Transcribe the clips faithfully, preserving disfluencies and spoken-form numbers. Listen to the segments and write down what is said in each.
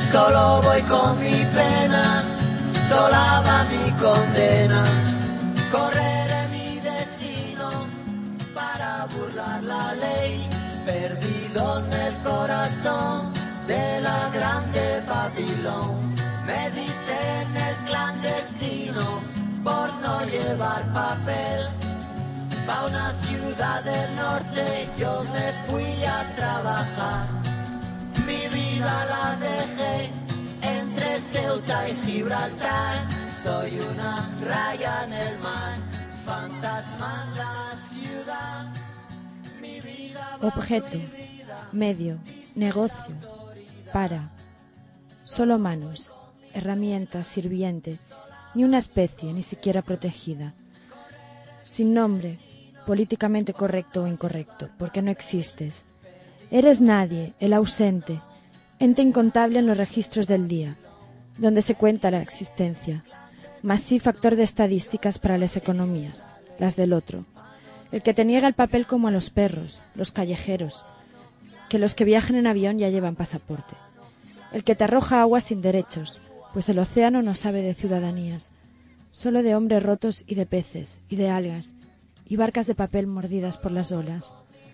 Solo voy con mi pena, sola va mi condena. Correré mi destino para burlar la ley, perdido en el corazón de la grande Babilón. Me dicen el clandestino por no llevar papel. Pa' una ciudad del norte yo me fui a trabajar. Mi vida la dejé entre Ceuta y Gibraltar. Soy una raya en el mar, fantasma en la ciudad. Mi vida Objeto, medio, negocio, para. Solo manos, herramienta, sirviente, ni una especie, ni siquiera protegida. Sin nombre, políticamente correcto o incorrecto, porque no existes. Eres nadie, el ausente, ente incontable en los registros del día, donde se cuenta la existencia, mas sí factor de estadísticas para las economías, las del otro, el que te niega el papel como a los perros, los callejeros, que los que viajan en avión ya llevan pasaporte, el que te arroja agua sin derechos, pues el océano no sabe de ciudadanías, solo de hombres rotos y de peces, y de algas, y barcas de papel mordidas por las olas.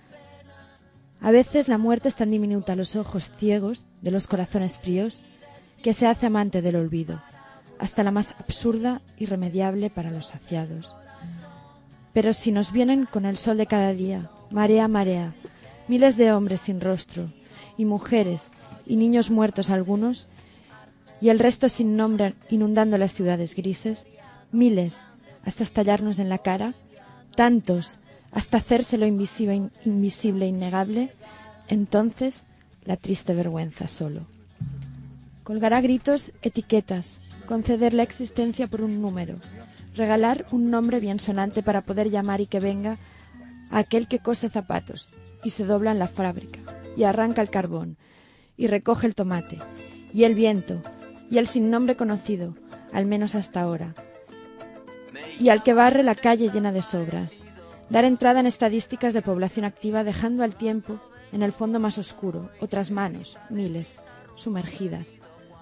A veces la muerte es tan diminuta a los ojos ciegos de los corazones fríos que se hace amante del olvido, hasta la más absurda y irremediable para los saciados. Pero si nos vienen con el sol de cada día, marea a marea, miles de hombres sin rostro, y mujeres, y niños muertos algunos, y el resto sin nombre inundando las ciudades grises, miles hasta estallarnos en la cara, tantos hasta hacérselo invisible, invisible, innegable, entonces la triste vergüenza solo. Colgará gritos, etiquetas, conceder la existencia por un número, regalar un nombre bien sonante para poder llamar y que venga a aquel que cose zapatos y se dobla en la fábrica y arranca el carbón y recoge el tomate y el viento y el sin nombre conocido, al menos hasta ahora, y al que barre la calle llena de sobras. Dar entrada en estadísticas de población activa dejando al tiempo en el fondo más oscuro, otras manos, miles, sumergidas.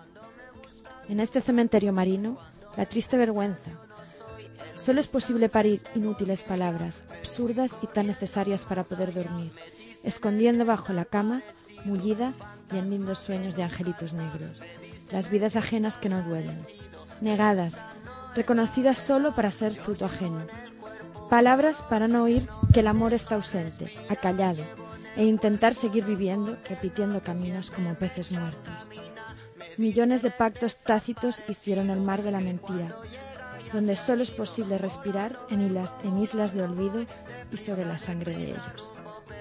En este cementerio marino, la triste vergüenza. Solo es posible parir inútiles palabras, absurdas y tan necesarias para poder dormir, escondiendo bajo la cama, mullida y en lindos sueños de angelitos negros, las vidas ajenas que no duelen, negadas, reconocidas solo para ser fruto ajeno. Palabras para no oír que el amor está ausente, acallado, e intentar seguir viviendo, repitiendo caminos como peces muertos. Millones de pactos tácitos hicieron el mar de la mentira, donde solo es posible respirar en islas, en islas de olvido y sobre la sangre de ellos.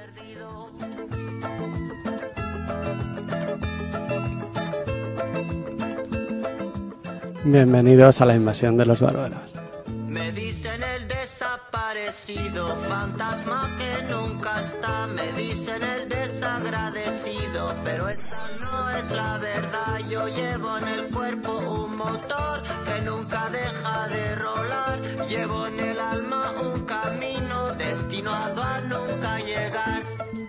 Bienvenidos a la invasión de los bárbaros. Me dicen el desaparecido, fantasma que nunca está. Me dicen el desagradecido, pero esa no es la verdad. Yo llevo en el cuerpo un motor que nunca deja de rolar. Llevo en el alma un camino destinado a nunca llegar.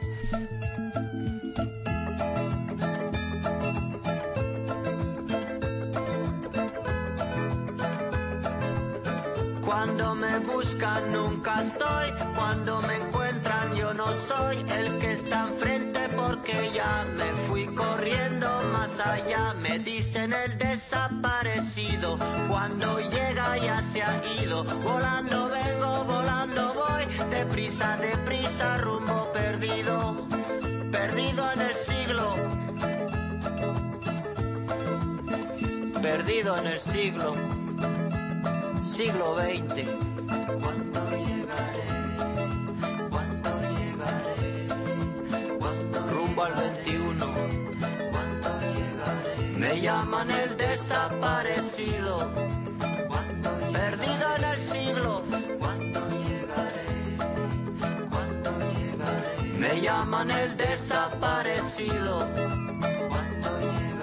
Cuando me buscan nunca estoy, cuando me encuentran yo no soy el que está enfrente porque ya me fui corriendo más allá. Me dicen el desaparecido, cuando llega ya se ha ido. Volando vengo, volando voy, deprisa, deprisa, rumbo perdido, perdido en el siglo, perdido en el siglo. Siglo veinte. ¿Cuándo llegaré? ¿Cuándo llegaré? ¿Cuándo rumbo al veintiuno? ¿Cuándo llegaré? Me llaman el desaparecido. ¿Cuándo perdido en el siglo? ¿Cuándo llegaré? ¿Cuándo llegaré? Me llaman el desaparecido. ¿Cuándo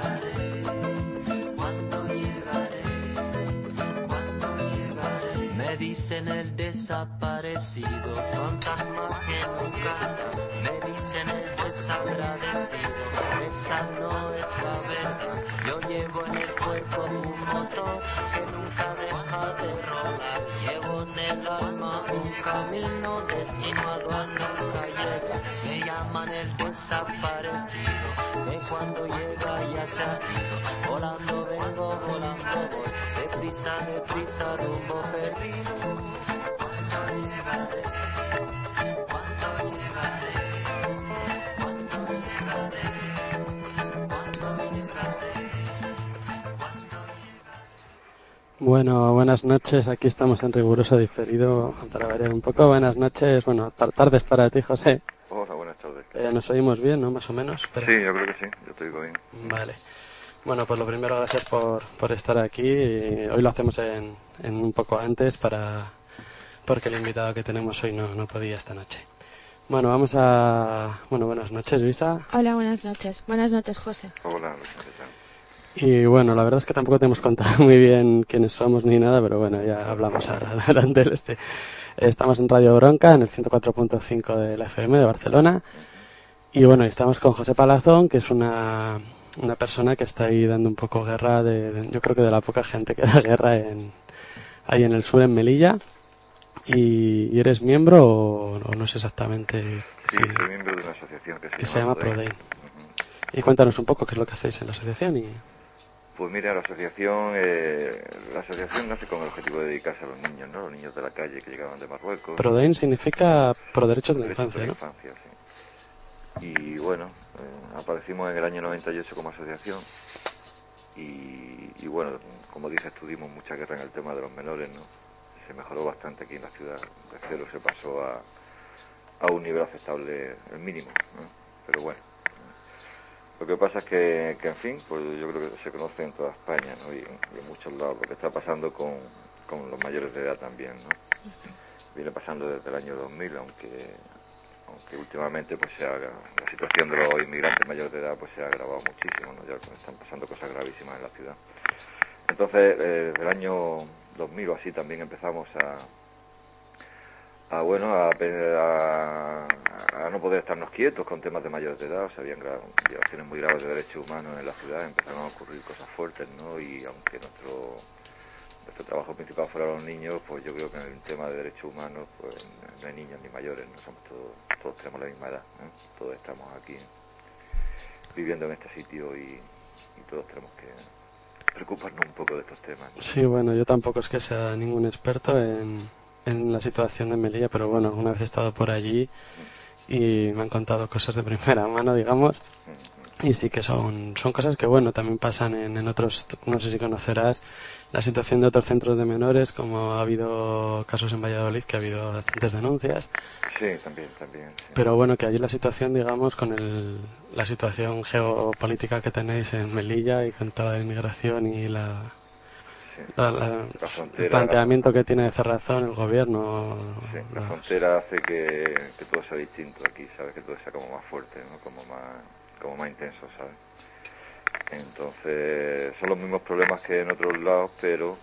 llegaré? ¿Cuándo llegaré? Me Me dicen el desaparecido, fantasma que nunca está. Me dicen el desagradecido, esa no es la verdad. Yo llevo en el cuerpo un motor que nunca deja de rodar. Llevo en el alma un camino destinado a nunca llegar. Me llaman el desaparecido, que cuando llega ya se ha ido. Volando vengo, volando voy, deprisa, deprisa, rumbo perdido. ¿Cuándo llegaré? ¿Cuándo llegaré? ¿Cuándo llegaré? ¿Cuándo llegaré? ¿Cuándo llegaré? Bueno, buenas noches. Aquí estamos en riguroso diferido para variar un poco. Buenas noches, bueno, tar- tardes para ti, José. Hola, buenas tardes. Eh, nos oímos bien, ¿no? Más o menos. Pero... Sí, yo creo que sí, yo te digo bien. Vale. Bueno, pues lo primero, gracias por, por estar aquí. Y hoy lo hacemos en, en un poco antes para porque el invitado que tenemos hoy no, no podía esta noche. Bueno, vamos a... Bueno, buenas noches, Luisa. Hola, buenas noches. Buenas noches, José. Hola, Luisa, ¿qué tal? Y bueno, la verdad es que tampoco te hemos contado muy bien quiénes somos ni nada, pero bueno, ya hablamos ahora durante el este. Estamos en Radio Bronca, en el ciento cuatro punto cinco de la F M de Barcelona. Y bueno, estamos con José Palazón, que es una, una persona que está ahí dando un poco guerra, de, de, yo creo que de la poca gente que da guerra en, ahí en el sur, en Melilla. ¿Y, y eres miembro o, o no sé exactamente? Sí, si, soy miembro de una asociación que se que llama, se llama Prodein. Uh-huh. Y cuéntanos un poco qué es lo que hacéis en la asociación. Y... Pues mira, la asociación eh, la asociación nace con el objetivo de dedicarse a los niños, ¿no? Los niños de la calle que llegaban de Marruecos. Prodein significa Pro Derechos de la Derechos Infancia, de la ¿no? Infancia, sí. Y bueno, eh, aparecimos en el año noventa y ocho como asociación y, y bueno, como dices, tuvimos mucha guerra en el tema de los menores, ¿no? Se mejoró bastante aquí en la ciudad, de cero se pasó a, a un nivel aceptable, el mínimo, ¿no? Pero bueno, lo que pasa es que, que en fin, pues yo creo que se conoce en toda España, ¿no? y, y en muchos lados lo que está pasando con, con los mayores de edad también, ¿no? Viene pasando desde el año dos mil, aunque aunque últimamente pues se haga, la situación de los inmigrantes mayores de edad pues se ha agravado muchísimo, ¿no? Ya están pasando cosas gravísimas en la ciudad. Entonces, eh, desde el año dos mil o así también empezamos a a bueno a, a, a no poder estarnos quietos con temas de mayores de edad. O sea, habían violaciones muy graves de derechos humanos en la ciudad, empezaron a ocurrir cosas fuertes, ¿no? Y aunque nuestro nuestro trabajo principal fuera los niños, pues yo creo que en el tema de derechos humanos pues no hay niños ni mayores, no somos todos, todos tenemos la misma edad, ¿eh? Todos estamos aquí viviendo en este sitio y, y todos tenemos que preocuparnos un poco de estos temas, ¿no? Sí, bueno, yo tampoco es que sea ningún experto en, en la situación de Melilla, pero bueno, una vez he estado por allí y me han contado cosas de primera mano, digamos, y sí que son, son cosas que, bueno, también pasan en, en otros, no sé si conocerás la situación de otros centros de menores, como ha habido casos en Valladolid, que ha habido bastantes denuncias. Sí, también, también. Sí. Pero bueno, que allí la situación, digamos, con el, la situación geopolítica que tenéis en Melilla y con toda la inmigración y la, sí. la, la, la frontera, el planteamiento que tiene de cerrazón el gobierno. Sí, la la... frontera hace que, que todo sea distinto aquí, ¿sabes? Que todo sea como más fuerte, ¿no? Como más, como más intenso, ¿sabes? Entonces, son los mismos problemas que en otros lados, pero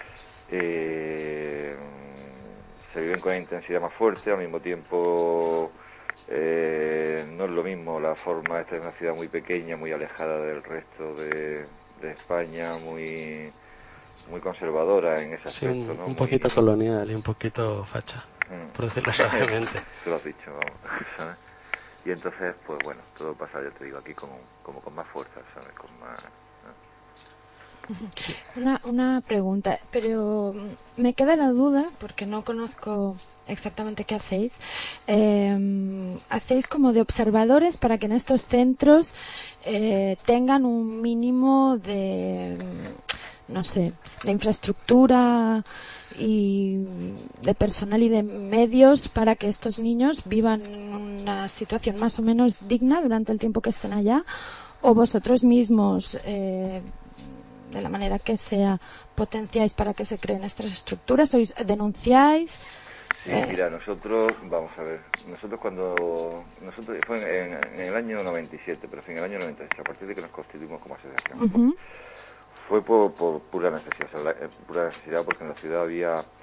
eh, se viven con una intensidad más fuerte. Al mismo tiempo, eh, no es lo mismo la forma. Esta es una ciudad muy pequeña, muy alejada del resto de, de España, muy muy conservadora en ese sí, aspecto, un, ¿no? un Muy, poquito colonial y un poquito facha, mm. por decirlo suavemente. Tú lo has dicho, vamos, ¿sabes? Y entonces, pues bueno, todo pasa, ya te digo, aquí como, como con más fuerza, ¿sabes? Con más... ¿no? Sí. Una, una pregunta, pero me queda la duda, porque no conozco exactamente qué hacéis. Eh, ¿Hacéis como de observadores para que en estos centros eh, tengan un mínimo de, no sé, de infraestructura y de personal y de medios para que estos niños vivan en una situación más o menos digna durante el tiempo que estén allá? ¿O vosotros mismos, eh, de la manera que sea, potenciáis para que se creen estas estructuras? ¿Sois, denunciáis? Sí, eh... mira, nosotros, vamos a ver, nosotros cuando, nosotros fue en, en, en el año noventa y siete, pero fue en el año noventa y seis, a partir de que nos constituimos como asociación. Uh-huh. Fue por, por pura necesidad, o sea, la, pura necesidad porque en la ciudad había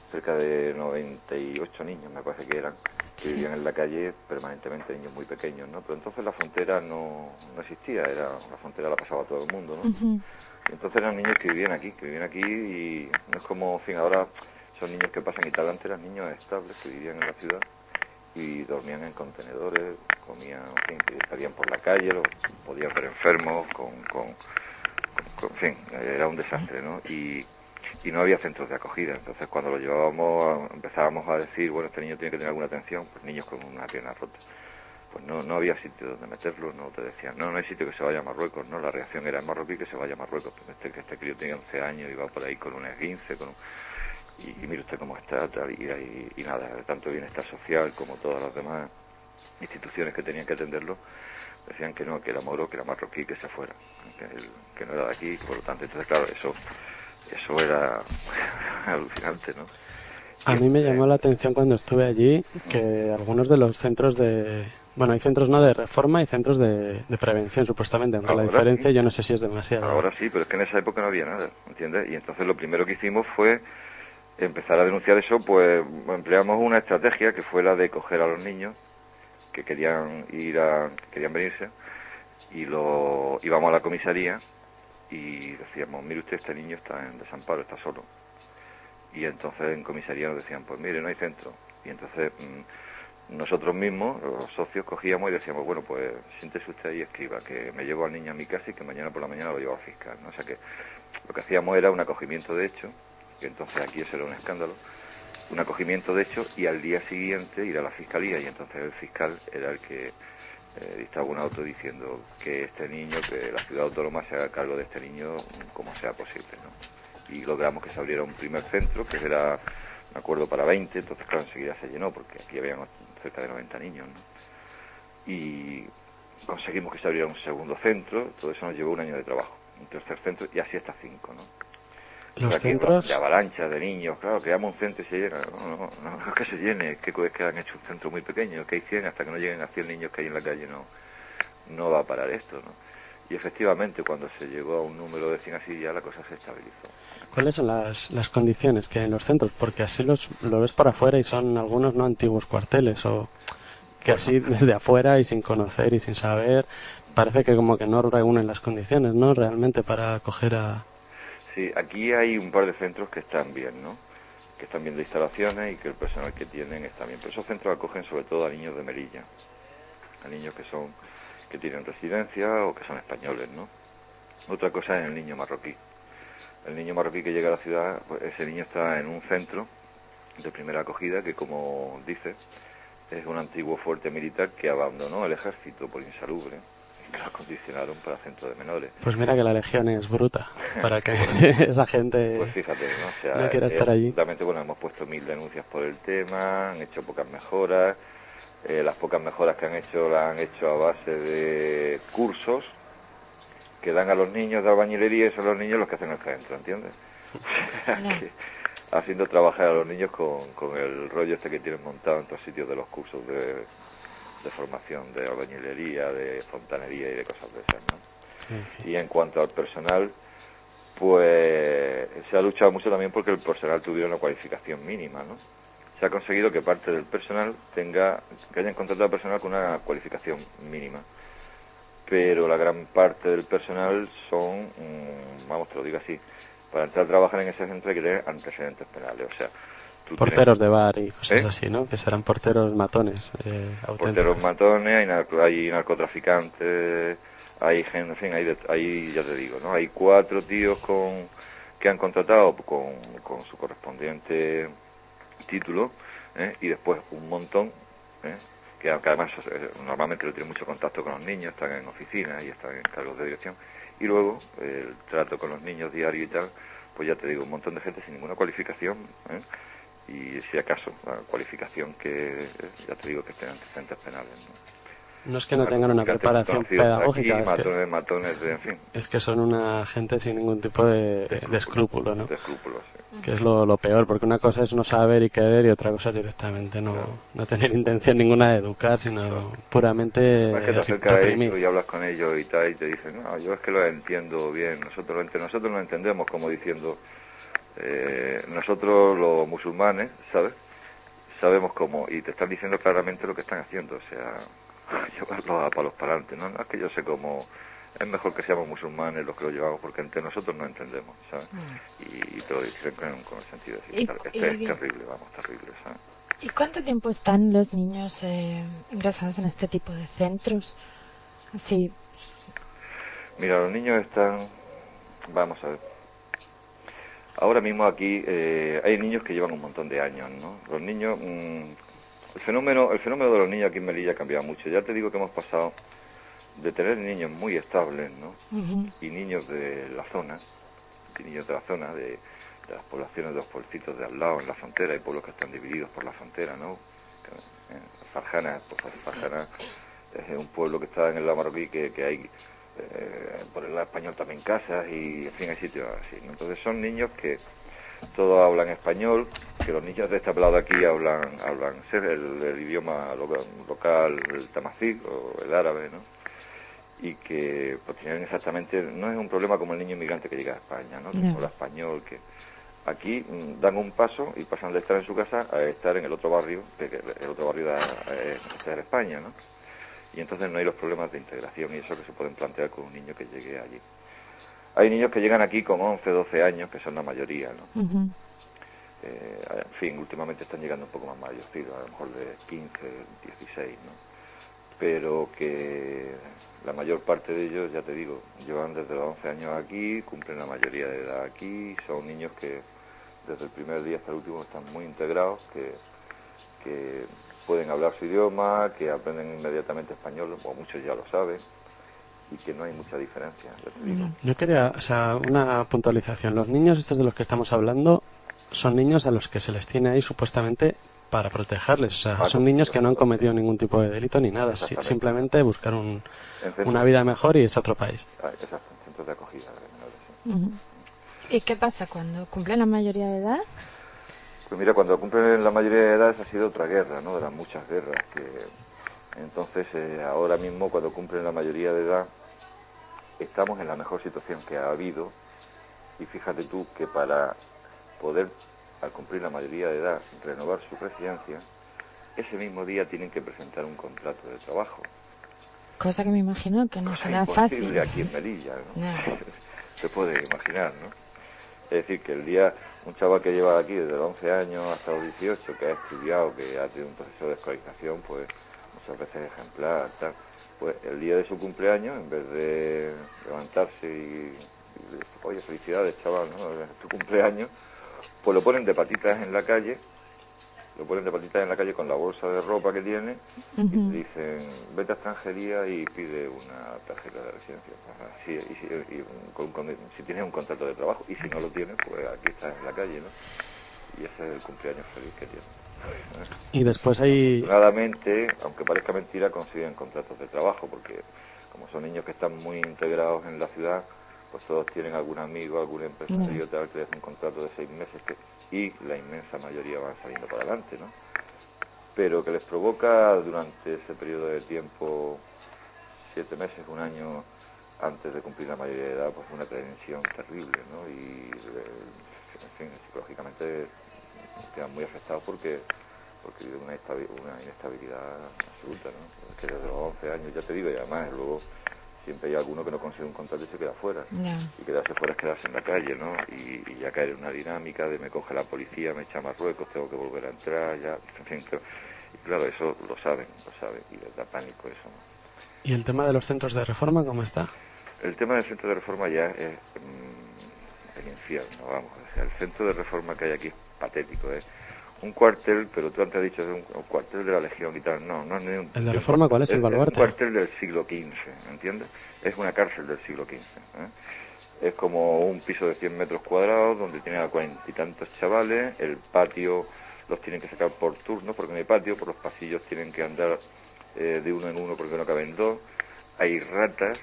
cerca de noventa y ocho niños, me parece que eran, que Sí. vivían en la calle permanentemente, niños muy pequeños, ¿no? Pero entonces la frontera no, no existía, era la frontera la pasaba todo el mundo, ¿no? Ujú. Y entonces eran niños que vivían aquí, que vivían aquí y no es como, en fin, ahora son niños que pasan y tal, antes eran niños estables que vivían en la ciudad y dormían en contenedores, comían, en fin, que estarían por la calle, los podían ver enfermos, con, con, con, en fin, era un desastre, ¿no? Y, y no había centros de acogida, entonces cuando lo llevábamos, empezábamos a decir, bueno, este niño tiene que tener alguna atención, pues niños con una pierna rota, pues no, no había sitio donde meterlo, no te decían, no, no hay sitio que se vaya a Marruecos, no, la reacción era en marroquí que se vaya a Marruecos, pero este, que este crío tiene once años y va por ahí con un esguince, con un... Y, y mire usted cómo está, tal, y, y, y nada, tanto bienestar social como todas las demás instituciones que tenían que atenderlo, decían que no, que era moro, que era marroquí, que se fuera, que, el, que no era de aquí, por lo tanto, entonces claro, eso eso era alucinante, ¿no? A mí me llamó la atención cuando estuve allí que algunos de los centros de... Bueno, hay centros no de reforma y centros de, de prevención, supuestamente, aunque Ahora la diferencia sí. yo no sé si es demasiado. Ahora sí, pero es que en esa época no había nada, ¿entiendes? Y entonces lo primero que hicimos fue empezar a denunciar eso, pues empleamos una estrategia que fue la de coger a los niños que querían ir a, que querían venirse, y lo íbamos a la comisaría y decíamos, mire usted, este niño está en desamparo, está solo. Y entonces en comisaría nos decían, pues mire, no hay centro. Y entonces mmm, nosotros mismos, los socios, cogíamos y decíamos, bueno, pues siéntese usted ahí y escriba, que me llevo al niño a mi casa y que mañana por la mañana lo llevo al fiscal, ¿no? O sea que lo que hacíamos era un acogimiento de hecho, que entonces aquí eso era un escándalo, un acogimiento de hecho, y al día siguiente ir a la fiscalía, y entonces el fiscal era el que eh, dictaba un auto diciendo que este niño, que la ciudad autónoma se haga cargo de este niño como sea posible, ¿no? Y logramos que se abriera un primer centro, que era, me acuerdo, para veinte, entonces claro, enseguida se llenó, porque aquí habían cerca de noventa niños, ¿no? Y conseguimos que se abriera un segundo centro, todo eso nos llevó un año de trabajo, un tercer centro, y así hasta cinco, ¿no? Los o sea, centros... Que de avalanchas de niños, claro, creamos un centro y se llena, no, no, no, no es que se llene, es que, es que han hecho un centro muy pequeño, que hay cien, hasta que no lleguen a cien niños que hay en la calle no, no va a parar esto, ¿no? Y efectivamente, cuando se llegó a un número de cien así, ya la cosa se estabilizó. ¿Cuáles son las, las condiciones que hay en los centros? Porque así los lo ves por afuera y son algunos no antiguos cuarteles, o que Bueno, así desde afuera y sin conocer y sin saber, parece que como que no reúnen las condiciones, ¿no? Realmente para acoger a... Sí, aquí hay un par de centros que están bien, ¿no? Que están bien de instalaciones y que el personal que tienen está bien. Pero esos centros acogen sobre todo a niños de Melilla, a niños que son que tienen residencia o que son españoles, ¿no? Otra cosa es el niño marroquí. El niño marroquí que llega a la ciudad, pues ese niño está en un centro de primera acogida que, como dice, es un antiguo fuerte militar que abandonó el ejército por insalubre, que lo acondicionaron para centro de menores. Pues mira que la legión es bruta para que esa gente Pues fíjate, ¿no? O sea, no quiera estar allí. Realmente, bueno, hemos puesto mil denuncias por el tema, han hecho pocas mejoras, eh, las pocas mejoras que han hecho las han hecho a base de cursos que dan a los niños de albañilería, y son los niños los que hacen el centro, ¿entiendes? O sea, No. que haciendo trabajar a los niños con, con el rollo este que tienen montado en todos sitios de los cursos de, de formación de albañilería, de fontanería y de cosas de esas, ¿no? En fin. Y en cuanto al personal, pues se ha luchado mucho también porque el personal tuviera una cualificación mínima, ¿no? Se ha conseguido que parte del personal tenga, que hayan contratado personal con una cualificación mínima, pero la gran parte del personal son, mmm, vamos, te lo digo así, para entrar a trabajar en ese centro hay que tener antecedentes penales, o sea, tú Porteros tienes, de bar y cosas ¿eh? así, ¿no? Que serán porteros matones, eh, auténticos. Porteros matones, hay, narco, hay narcotraficantes, hay gente, en fin, hay, de, hay, ya te digo, ¿no? Hay cuatro tíos con que han contratado con, con su correspondiente título, ¿eh? Y después un montón, ¿eh? que, que además eh, normalmente no tienen mucho contacto con los niños, están en oficinas y están en cargos de dirección, y luego eh, el trato con los niños diario y tal, pues ya te digo, un montón de gente sin ninguna cualificación, ¿eh? Y si acaso, la cualificación que, eh, ya te digo, que tengan antecedentes penales, ¿no? No es que no tengan una preparación pedagógica, aquí, es, que, matones, matones de, en fin, es que son una gente sin ningún tipo de, de escrúpulo, ¿no? de escrúpulos, sí. Que es lo, lo peor, porque una cosa es no saber y querer y otra cosa es directamente no, Claro. no tener intención ninguna de educar, sino Claro. puramente Es que te acercas a reprimir. ellos y hablas con ellos y tal, y te dicen, no, yo es que lo entiendo bien, nosotros entre nosotros lo entendemos, como diciendo, Eh, nosotros los musulmanes, ¿sabes? Sabemos cómo, y te están diciendo claramente lo que están haciendo, o sea, llevarlos a palos para adelante, ¿no? No es que yo sé cómo, es mejor que seamos musulmanes los que lo llevamos, porque entre nosotros no entendemos, ¿sabes? Mm. Y, y te lo dicen con, con el sentido de decir, este es terrible, vamos, terrible, ¿sabes? ¿Y cuánto tiempo están los niños eh, ingresados en este tipo de centros? Así. Mira, los niños están, vamos a ver, ahora mismo aquí eh, hay niños que llevan un montón de años, ¿no? Los niños, mmm, el fenómeno, el fenómeno de los niños aquí en Melilla ha cambiado mucho. Ya te digo que hemos pasado de tener niños muy estables, ¿no? Uh-huh. Y niños de la zona, y niños de la zona, de, de las poblaciones de los pueblecitos de al lado, en la frontera, hay pueblos que están divididos por la frontera, ¿no? Farjana, pues Farjana es un pueblo que está en el lado marroquí que, que hay eh, por el lado español también casas y en fin hay sitios así, ¿no? Entonces son niños que todos hablan español, que los niños de este lado de aquí hablan hablan el, el idioma local, local, el tamazic o el árabe, ¿no? Y que pues tienen exactamente, no es un problema como el niño inmigrante que llega a España, ¿no? Que no habla español, que aquí mm, dan un paso y pasan de estar en su casa a estar en el otro barrio, que, que el otro barrio da, eh, está en España, ¿no? Y entonces no hay los problemas de integración y eso que se pueden plantear con un niño que llegue allí. Hay niños que llegan aquí con once, doce años, que son la mayoría, ¿no? Uh-huh. Eh, en fin, últimamente están llegando un poco más mayorcitos, a lo mejor de quince, dieciséis, ¿no? Pero que la mayor parte de ellos, ya te digo, llevan desde los once años aquí, cumplen la mayoría de edad aquí, son niños que desde el primer día hasta el último están muy integrados, que, que pueden hablar su idioma, que aprenden inmediatamente español, o muchos ya lo saben, y que no hay mucha diferencia, ya te digo. Yo quería, o sea, una puntualización. Los niños estos de los que estamos hablando son niños a los que se les tiene ahí supuestamente para protegerles. O sea, ah, son niños que no han cometido ningún tipo de delito ni nada, si, simplemente buscar un, una vida mejor y es otro país. Ah, exacto, centros de acogida de menores. Uh-huh. ¿Y qué pasa cuando cumplen la mayoría de edad? Pues mira, cuando cumplen la mayoría de edad ha sido otra guerra, ¿no? De las muchas guerras que... Entonces, eh, ahora mismo, cuando cumplen la mayoría de edad, estamos en la mejor situación que ha habido. Y fíjate tú que para poder, al cumplir la mayoría de edad, renovar su residencia, ese mismo día tienen que presentar un contrato de trabajo. Cosa que me imagino que no será fácil. Aquí en Melilla, ¿no? No. Se puede imaginar, ¿no? Es decir, que el día, un chaval que lleva aquí desde los once años hasta los dieciocho, que ha estudiado, que ha tenido un proceso de escolarización, pues muchas veces ejemplar, tal, pues el día de su cumpleaños, en vez de levantarse y, y decir, oye, felicidades, chaval, ¿no? Es tu cumpleaños, pues lo ponen de patitas en la calle, lo ponen de patitas en la calle con la bolsa de ropa que tiene, uh-huh. Y te dicen, vete a extranjería y pide una tarjeta de residencia. Así, y, si, y con, con, si tienes un contrato de trabajo, y si no lo tienes, pues aquí estás en la calle, ¿no? Y ese es el cumpleaños feliz que tienes. Y después hay... Afortunadamente, aunque parezca mentira, consiguen contratos de trabajo, porque como son niños que están muy integrados en la ciudad, pues todos tienen algún amigo, algún empresario, no. Tal, que les da un contrato de seis meses, que y la inmensa mayoría van saliendo para adelante, ¿no? Pero que les provoca durante ese periodo de tiempo, siete meses, un año antes de cumplir la mayoría de edad, pues una tensión terrible, ¿no? Y, en fin, psicológicamente quedan muy afectados porque porque viven una, una inestabilidad absoluta, ¿no? Es que desde los once años, ya te digo, y además luego siempre hay alguno que no consigue un contrato y se queda fuera. Yeah. Y quedarse fuera es quedarse en la calle, ¿no? Y, y ya caer en una dinámica de me coge la policía, me echa a Marruecos, tengo que volver a entrar, ya, en fin. Y claro, eso lo saben, lo saben, y les da pánico eso, ¿no? ¿Y el tema de los centros de reforma cómo está? El tema del centro de reforma ya es mmm, el infierno, vamos. O sea, el centro de reforma que hay aquí es patético, ¿eh? Un cuartel, pero tú antes has dicho es un, un cuartel de la Legión y tal. No, no es ni un... ¿El de reforma cuál es? ¿El baluarte? Es un cuartel del siglo quince, ¿entiendes? Es una cárcel del siglo quince, ¿eh? Es como un piso de cien metros cuadrados donde tienen a cuarenta y tantos chavales, el patio los tienen que sacar por turnos porque no hay patio, por los pasillos tienen que andar eh, de uno en uno porque no caben dos, hay ratas,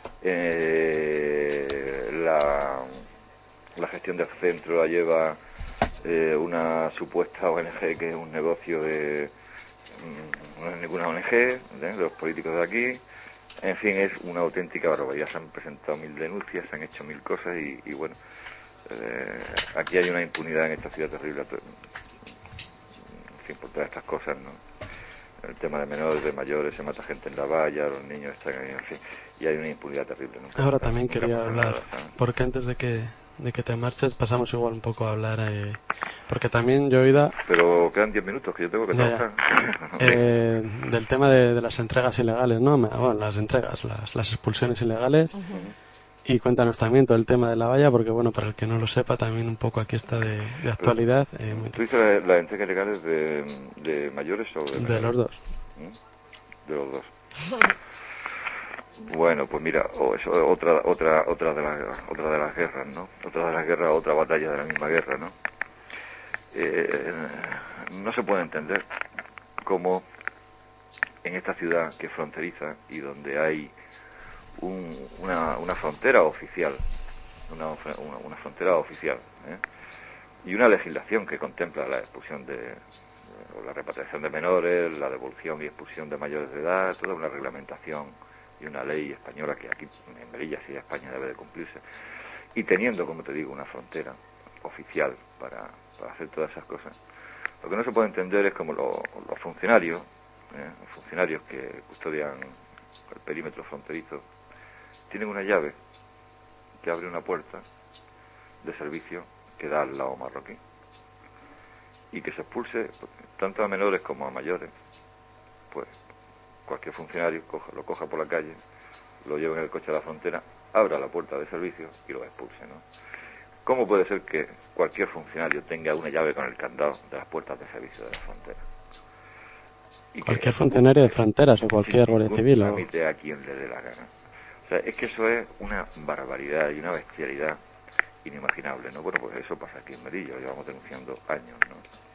eh, la, la gestión del centro la lleva... Eh, una supuesta O N G que es un negocio de... no es ninguna O N G, ¿eh? De los políticos de aquí. En fin, es una auténtica barbaridad. Se han presentado mil denuncias, se han hecho mil cosas y, y bueno, Eh, aquí hay una impunidad en esta ciudad terrible, en fin, por todas estas cosas, ¿no? El tema de menores, de mayores, se mata gente en la valla, los niños están ahí, en fin, y hay una impunidad terrible. Nunca Ahora pasa, también nunca quería pasa hablar, nada, ¿sabes? porque antes de que, de que te marches pasamos igual un poco a hablar, eh, porque también yo he oído... Pero quedan diez minutos que yo tengo que Ya, trabajar. ya. Eh, del tema de, de las entregas ilegales, ¿no? Me- Bueno, las entregas, las, las expulsiones ilegales. Ujú. Y cuéntanos también todo el tema de la valla, porque bueno, para el que no lo sepa, también un poco aquí está de, de actualidad. Eh, muy- ¿Tú dices las la entregas legales de, de mayores o de de menores? los dos. ¿Mm? De los dos. Bueno, pues mira, o eso, otra otra otra de las otra de las guerras, ¿no? Otra de las guerras, otra batalla de la misma guerra, ¿no? Eh, no se puede entender cómo en esta ciudad que es fronteriza y donde hay un, una, una frontera oficial, una, una, una frontera oficial, ¿eh? Y una legislación que contempla la expulsión de, o la repatriación de menores, la devolución y expulsión de mayores de edad, toda una reglamentación y una ley española que aquí en Melilla, sí, España debe de cumplirse, y teniendo, como te digo, una frontera oficial para, para hacer todas esas cosas. Lo que no se puede entender es como lo, los funcionarios, ¿eh? los funcionarios que custodian el perímetro fronterizo, tienen una llave que abre una puerta de servicio que da al lado marroquí y que se expulse tanto a menores como a mayores. Pues cualquier funcionario coja, lo coja por la calle, lo lleva en el coche a la frontera, abra la puerta de servicio y lo expulse, ¿no? ¿Cómo puede ser que cualquier funcionario tenga una llave con el candado de las puertas de servicio de la frontera? Y Cualquier que, funcionario de fronteras o cualquier sin guardia ningún civil. O... trámite a quien le dé la gana. O sea, es que eso es una barbaridad y una bestialidad inimaginable, ¿no? Bueno, pues eso pasa aquí en Melilla, lo llevamos denunciando años, ¿no?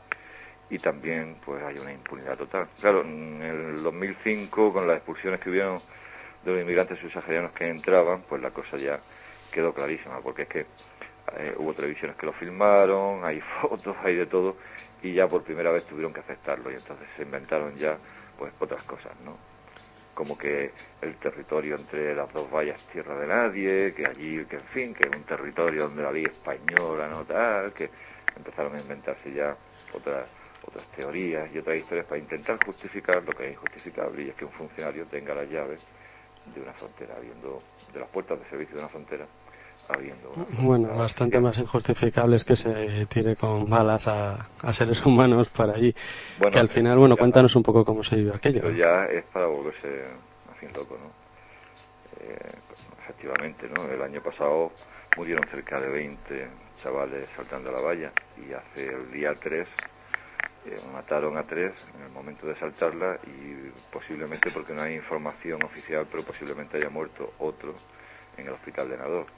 Y también, pues, hay una impunidad total. Claro, en el dos mil cinco, con las expulsiones que hubieron de los inmigrantes subsaharianos que entraban, pues la cosa ya quedó clarísima, porque es que eh, hubo televisiones que lo filmaron, hay fotos, hay de todo, y ya por primera vez tuvieron que aceptarlo, y entonces se inventaron ya, pues, otras cosas, ¿no? Como que el territorio entre las dos vallas tierra de nadie, que allí, que en fin, que un territorio donde la ley española, no tal, que empezaron a inventarse ya otras otras teorías y otras historias para intentar justificar lo que es injustificable, y es que un funcionario tenga las llaves de una frontera, habiendo, de las puertas de servicio de una frontera, habiendo una frontera. Bueno, bastante más injustificable es que se tire con balas a, a seres humanos para allí. Bueno, que al final, bueno, ya, cuéntanos un poco cómo se vive aquello. Pero ya es para volverse, en fin, loco, ¿no? Eh, efectivamente, ¿no? El año pasado murieron cerca de veinte chavales saltando la valla, y hace el día tres eh, mataron a tres en el momento de saltarla, y posiblemente, porque no hay información oficial, pero posiblemente haya muerto otro en el hospital de Nador.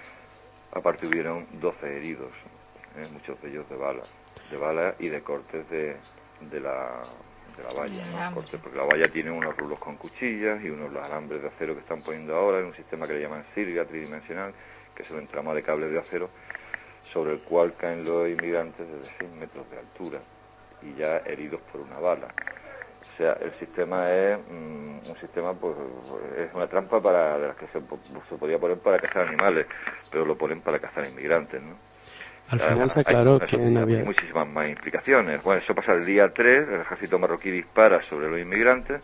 Aparte hubieron doce heridos, ¿eh? Muchos de ellos de bala, de bala y de cortes de, de la de la valla, ¿no? Cortes, porque la valla tiene unos rulos con cuchillas y unos alambres de acero que están poniendo ahora en un sistema que le llaman sirga tridimensional, que es un entramado de cables de acero sobre el cual caen los inmigrantes desde seis metros de altura y ya heridos por una bala. O sea, el sistema es mm, un sistema, pues, es una trampa para de las que se, se podía poner para cazar animales, pero lo ponen para cazar inmigrantes, ¿no? Al Además, final se hay aclaró muchas- que hay había... muchísimas más implicaciones. Bueno, eso pasa el día tres, el ejército marroquí dispara sobre los inmigrantes,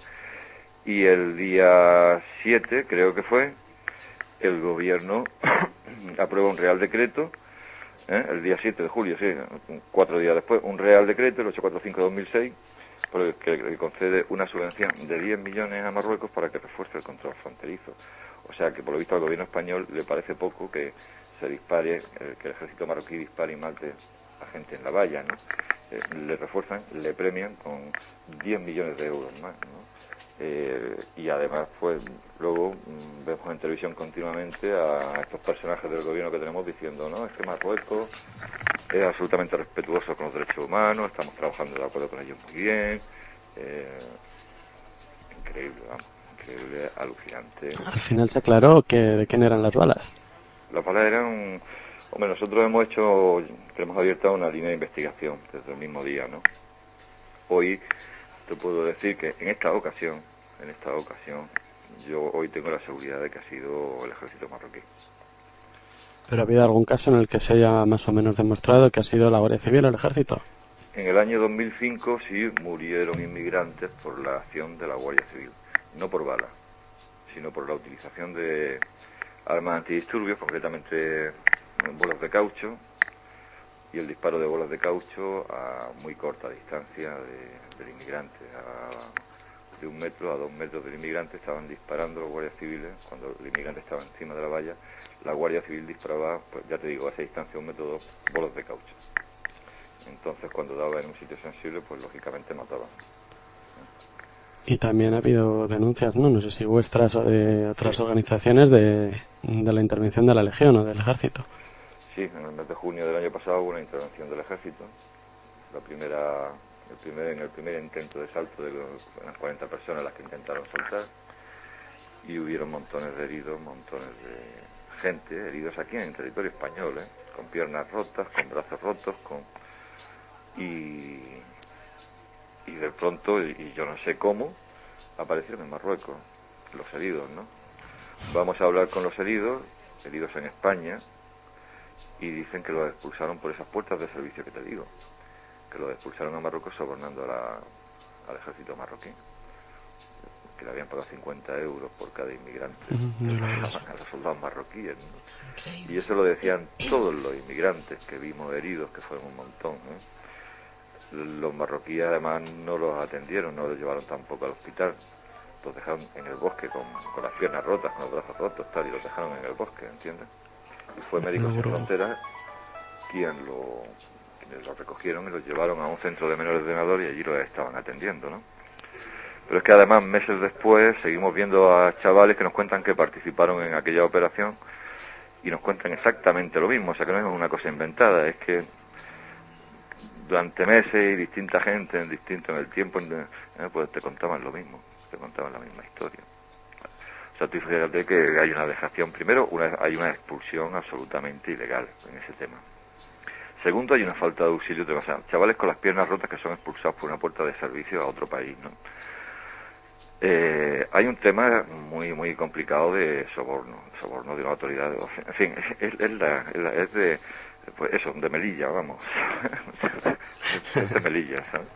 y el día siete, creo que fue, el gobierno aprueba un real decreto, ¿eh? El día siete de julio, sí, cuatro días después, un real decreto, el ochocientos cuarenta y cinco de dos mil seis, por el que le concede una subvención de diez millones a Marruecos para que refuerce el control fronterizo. O sea que, por lo visto, al gobierno español le parece poco que se dispare, eh, que el ejército marroquí dispare y mate a gente en la valla, ¿no? Eh, le refuerzan, le premian con diez millones de euros más, ¿no? Eh, y además, pues, luego mmm, vemos en televisión continuamente a estos personajes del gobierno que tenemos diciendo, no, es que Marruecos es absolutamente respetuoso con los derechos humanos, estamos trabajando de acuerdo con ellos muy bien. Eh, increíble, vamos, increíble, alucinante. Al final se aclaró que de quién eran las balas. Las balas eran, hombre, nosotros hemos hecho, tenemos abierta una línea de investigación desde el mismo día, ¿no? Hoy te puedo decir que en esta ocasión, en esta ocasión, yo hoy tengo la seguridad de que ha sido el ejército marroquí. ¿Pero ha habido algún caso en el que se haya más o menos demostrado que ha sido la Guardia Civil o el Ejército? En el año dos mil cinco sí murieron inmigrantes por la acción de la Guardia Civil, no por balas, sino por la utilización de armas antidisturbios, concretamente bolas de caucho, y el disparo de bolas de caucho a muy corta distancia de, del inmigrante. A, de un metro a dos metros del inmigrante estaban disparando los guardias civiles. Cuando el inmigrante estaba encima de la valla, la Guardia Civil disparaba, pues ya te digo, a esa distancia, un metro o dos, bolas de caucho. Entonces, cuando daba en un sitio sensible, pues lógicamente mataban. Y también ha habido denuncias, ¿no? No sé si vuestras o de otras organizaciones de, de la intervención de la Legión o del Ejército. Sí, en el mes de junio del año pasado hubo una intervención del Ejército. La primera, el primer, en el primer intento de salto de las cuarenta personas las que intentaron saltar. Y hubieron montones de heridos, montones de gente, heridos aquí en el territorio español, ¿eh? Con piernas rotas, con brazos rotos, con... Y... y de pronto, y yo no sé cómo, aparecieron en Marruecos los heridos, ¿no? Vamos a hablar con los heridos, heridos en España, y dicen que los expulsaron por esas puertas de servicio que te digo, que los expulsaron a Marruecos sobornando a la, al ejército marroquí, que le habían pagado cincuenta euros por cada inmigrante, uh-huh, a los soldados marroquíes, ¿no? Y eso lo decían todos los inmigrantes que vimos heridos, que fueron un montón, ¿eh? Los marroquíes además no los atendieron, no los llevaron tampoco al hospital, los dejaron en el bosque con, con las piernas rotas, con los brazos rotos, tal, y los dejaron en el bosque, ¿entiendes? Y fue Médicos Sin Fronteras quien lo, quienes los recogieron y los llevaron a un centro de menores de Nador y allí los estaban atendiendo, ¿no? Pero es que además meses después seguimos viendo a chavales que nos cuentan que participaron en aquella operación y nos cuentan exactamente lo mismo, o sea que no es una cosa inventada, es que durante meses y distinta gente en distinto en el tiempo eh, pues te contaban lo mismo, te contaban la misma historia. O sea, tú fíjate que hay una dejación, primero una, hay una expulsión absolutamente ilegal en ese tema. Segundo, hay una falta de auxilio, o sea, chavales con las piernas rotas que son expulsados por una puerta de servicio a otro país, ¿no? Eh, hay un tema muy muy complicado de soborno, soborno de una autoridad, de, en fin, es, es, la, es, la, es de, pues eso, de Melilla, vamos, es de Melilla, ¿sabes?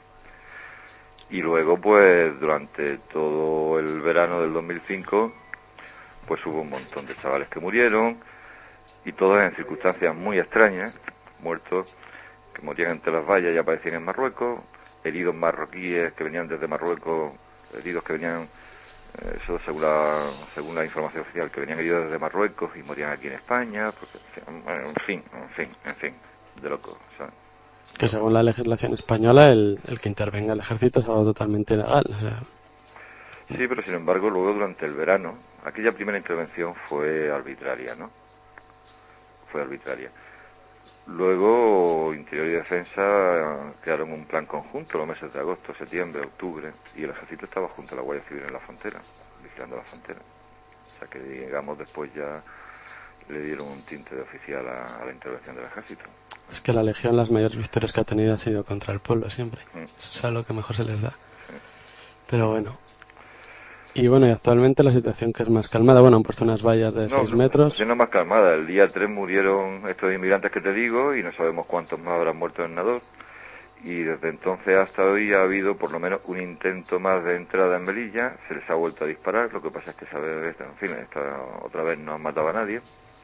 Y luego, pues, durante todo el verano del dos mil cinco, pues hubo un montón de chavales que murieron, y todos en circunstancias muy extrañas, muertos, que morían entre las vallas y aparecían en Marruecos, heridos marroquíes que venían desde Marruecos, heridos que venían, eh, eso según la, según la información oficial, que venían heridos desde Marruecos y morían aquí en España, porque, en fin, en fin, en fin, de locos, ¿sabes? Que según la legislación española, el, el que intervenga el ejército es algo totalmente ilegal, o sea. Sí, pero sin embargo, luego durante el verano, aquella primera intervención fue arbitraria, ¿no? Fue arbitraria. Luego, Interior y Defensa crearon un plan conjunto los meses de agosto, septiembre, octubre, y el ejército estaba junto a la Guardia Civil en la frontera, vigilando la frontera. O sea que, digamos, después ya le dieron un tinte de oficial a, a la intervención del ejército. Es que la Legión, las mayores victorias que ha tenido han sido contra el pueblo siempre. Mm. Eso es algo que mejor se les da. Sí. Pero bueno. Y bueno, y actualmente la situación que es más calmada, bueno, han puesto unas vallas de seis no, metros. La situación es más calmada. El día tres murieron estos inmigrantes que te digo y no sabemos cuántos más habrán muerto en Nador. Y desde entonces hasta hoy ha habido por lo menos un intento más de entrada en Melilla. Se les ha vuelto a disparar. Lo que pasa es que, ¿sabes? En fin, esta, otra vez no han matado a nadie.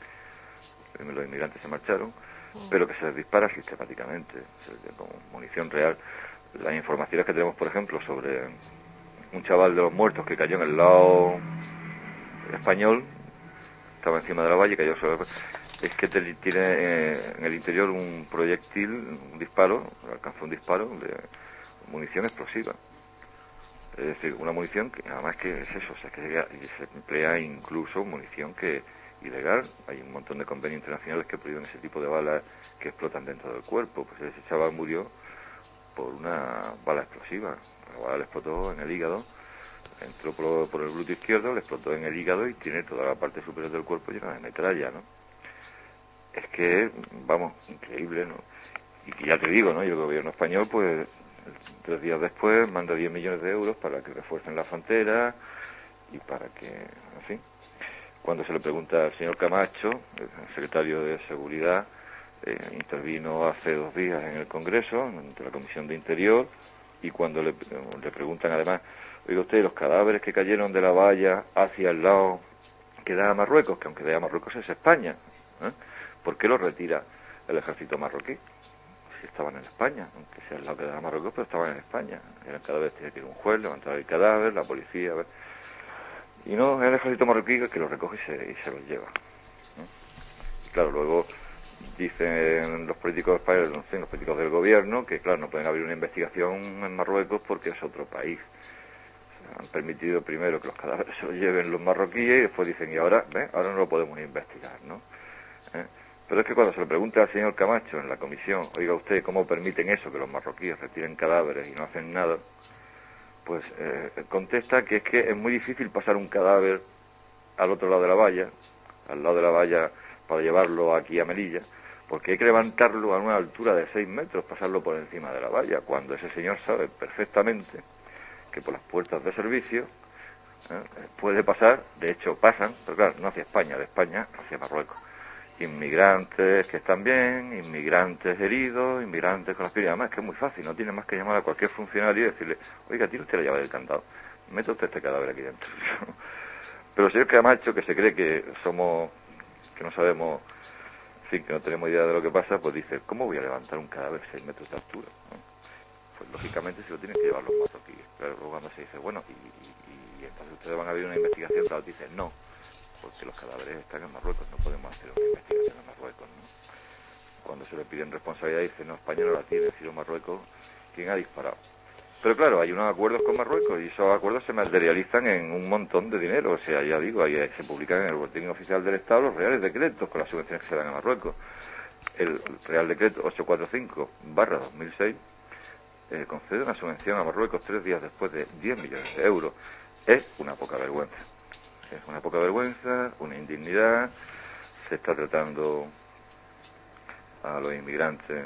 Los inmigrantes se marcharon. Pero que se les dispara sistemáticamente, con munición real. Las informaciones que tenemos, por ejemplo, sobre un chaval de los muertos que cayó en el lado español, estaba encima de la valla y cayó sobre... Es que te, tiene eh, en el interior un proyectil, un disparo, alcanzó un disparo de munición explosiva. Es decir, una munición que además que es eso, o sea, que se emplea incluso munición que ilegal. Hay un montón de convenios internacionales que prohíben ese tipo de balas que explotan dentro del cuerpo. Pues ese chaval murió por una bala explosiva. La bala le explotó en el hígado, entró por, por el glúteo izquierdo, le explotó en el hígado y tiene toda la parte superior del cuerpo llena de metralla, ¿no? Es que, vamos, increíble, ¿no? Y que ya te digo, ¿no? Y el gobierno español, pues, tres días después manda diez millones de euros para que refuercen la frontera y para que, en fin... cuando se le pregunta al señor Camacho, el secretario de Seguridad, eh, intervino hace dos días en el Congreso, ante la Comisión de Interior, y cuando le, le preguntan además, oiga usted, los cadáveres que cayeron de la valla hacia el lado que da a Marruecos, que aunque da a Marruecos es España, ¿eh? ¿Por qué los retira el ejército marroquí? Si estaban en España, aunque sea el lado que da a Marruecos, pero estaban en España. Eran cadáveres, tiene que ir un juez, levantar el cadáver, la policía, a ver. Y no, es el ejército marroquí el que los recoge y se, y se los lleva, ¿eh? Y claro, luego dicen los políticos españoles, no sé, los políticos del gobierno, que claro, no pueden abrir una investigación en Marruecos porque es otro país. O sea, han permitido primero que los cadáveres se los lleven los marroquíes y después dicen, y ahora, ¿ves? Ahora no lo podemos investigar, ¿no? ¿Eh? Pero es que cuando se le pregunta al señor Camacho en la comisión, oiga usted, ¿cómo permiten eso, que los marroquíes retiren cadáveres y no hacen nada? Pues eh, contesta que es que es muy difícil pasar un cadáver al otro lado de la valla, al lado de la valla, para llevarlo aquí a Melilla, porque hay que levantarlo a una altura de seis metros, pasarlo por encima de la valla, cuando ese señor sabe perfectamente que por las puertas de servicio ¿eh? puede pasar, de hecho pasan, pero claro, no hacia España, de España hacia Marruecos. Inmigrantes que están bien, inmigrantes heridos, inmigrantes con las piernas, además es que es muy fácil, no tiene más que llamar a cualquier funcionario y decirle, oiga, tire usted la llave del candado, meta usted este cadáver aquí dentro. Pero el señor Camacho, que se cree que somos, que no sabemos, en fin, que no tenemos idea de lo que pasa, pues dice, ¿cómo voy a levantar un cadáver seis metros de altura? ¿No? Pues lógicamente se lo tienen que llevar los marroquíes. Pero luego cuando se dice, bueno, y, y, y entonces ustedes van a abrir una investigación, claro, dicen, no, porque los cadáveres están en Marruecos, no podemos hacer una investigación en Marruecos, ¿no? Cuando se le piden responsabilidad, dicen, no, España no la tiene, es decir, Marruecos, ¿quién ha disparado? Pero claro, hay unos acuerdos con Marruecos y esos acuerdos se materializan en un montón de dinero. O sea, ya digo, ahí se publican en el Boletín Oficial del Estado los reales decretos con las subvenciones que se dan a Marruecos. El Real Decreto ochocientos cuarenta y cinco barra dos mil seis eh, concede una subvención a Marruecos tres días después de diez millones de euros. Es una poca vergüenza. Es una poca vergüenza, una indignidad. Se está tratando a los inmigrantes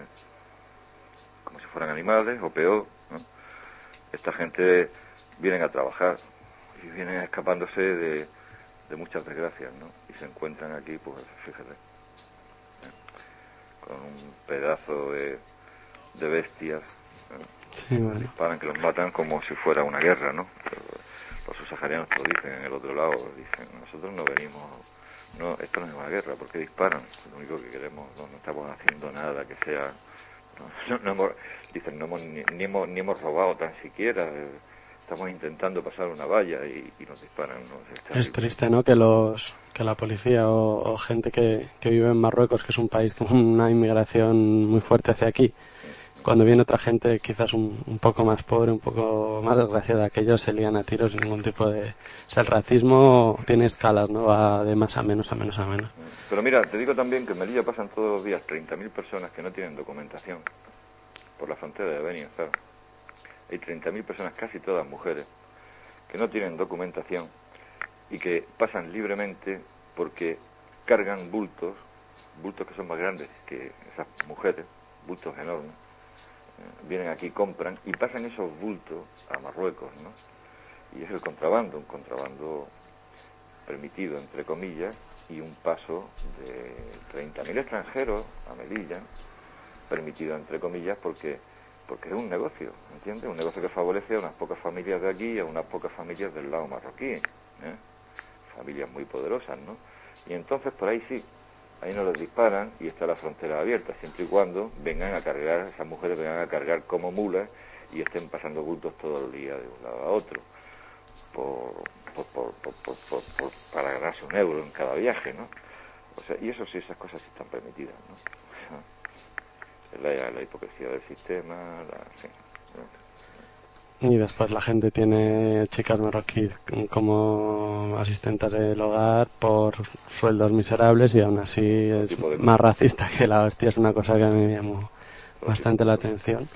como si fueran animales, o peor, ¿no? Esta gente vienen a trabajar y vienen escapándose de, de muchas desgracias, ¿no? Y se encuentran aquí, pues, fíjate, ¿eh? Con un pedazo de, de bestias, ¿eh? Sí, bueno. Disparan, que los matan como si fuera una guerra, ¿no? Pero los subsaharianos lo dicen en el otro lado, dicen, nosotros no venimos, no, esto no es una guerra, porque disparan, lo único que queremos, no, no estamos haciendo nada que sea, no, no, no hemos, dicen, no hemos, ni, ni, hemos, ni hemos robado tan siquiera, eh, estamos intentando pasar una valla y, y nos disparan, ¿no? Es, es triste, ¿no?, que los que la policía o, o gente que, que vive en Marruecos, que es un país con una inmigración muy fuerte hacia aquí, cuando viene otra gente quizás un, un poco más pobre, un poco más desgraciada que ellos, se lían a tiros sin ningún tipo de... O sea, el racismo tiene escalas, ¿no? Va de más a menos, a menos, a menos. Pero mira, te digo también que en Melilla pasan todos los días treinta mil personas que no tienen documentación por la frontera de Beni, ¿sabes? Hay treinta mil personas, casi todas mujeres, que no tienen documentación y que pasan libremente porque cargan bultos, bultos que son más grandes que esas mujeres, bultos enormes. Vienen aquí, compran y pasan esos bultos a Marruecos, ¿no? Y es el contrabando, un contrabando permitido, entre comillas, y un paso de treinta mil extranjeros a Melilla, permitido, entre comillas, porque porque es un negocio, ¿entiendes? Un negocio que favorece a unas pocas familias de aquí y a unas pocas familias del lado marroquí, ¿eh? Familias muy poderosas, ¿no? Y entonces por ahí sí, ahí no les disparan y está la frontera abierta, siempre y cuando vengan a cargar, esas mujeres vengan a cargar como mulas y estén pasando bultos todo el día de un lado a otro, por, por, por, por, por, por, por, para ganarse un euro en cada viaje, ¿no? O sea, y eso sí, esas cosas sí están permitidas, ¿no? O sea, la, la hipocresía del sistema, la, sí, ¿no? Y después la gente tiene chicas marroquíes como asistentes del hogar por sueldos miserables y aún así es más racista que la hostia. Es una cosa que a mí me llamó bastante la atención.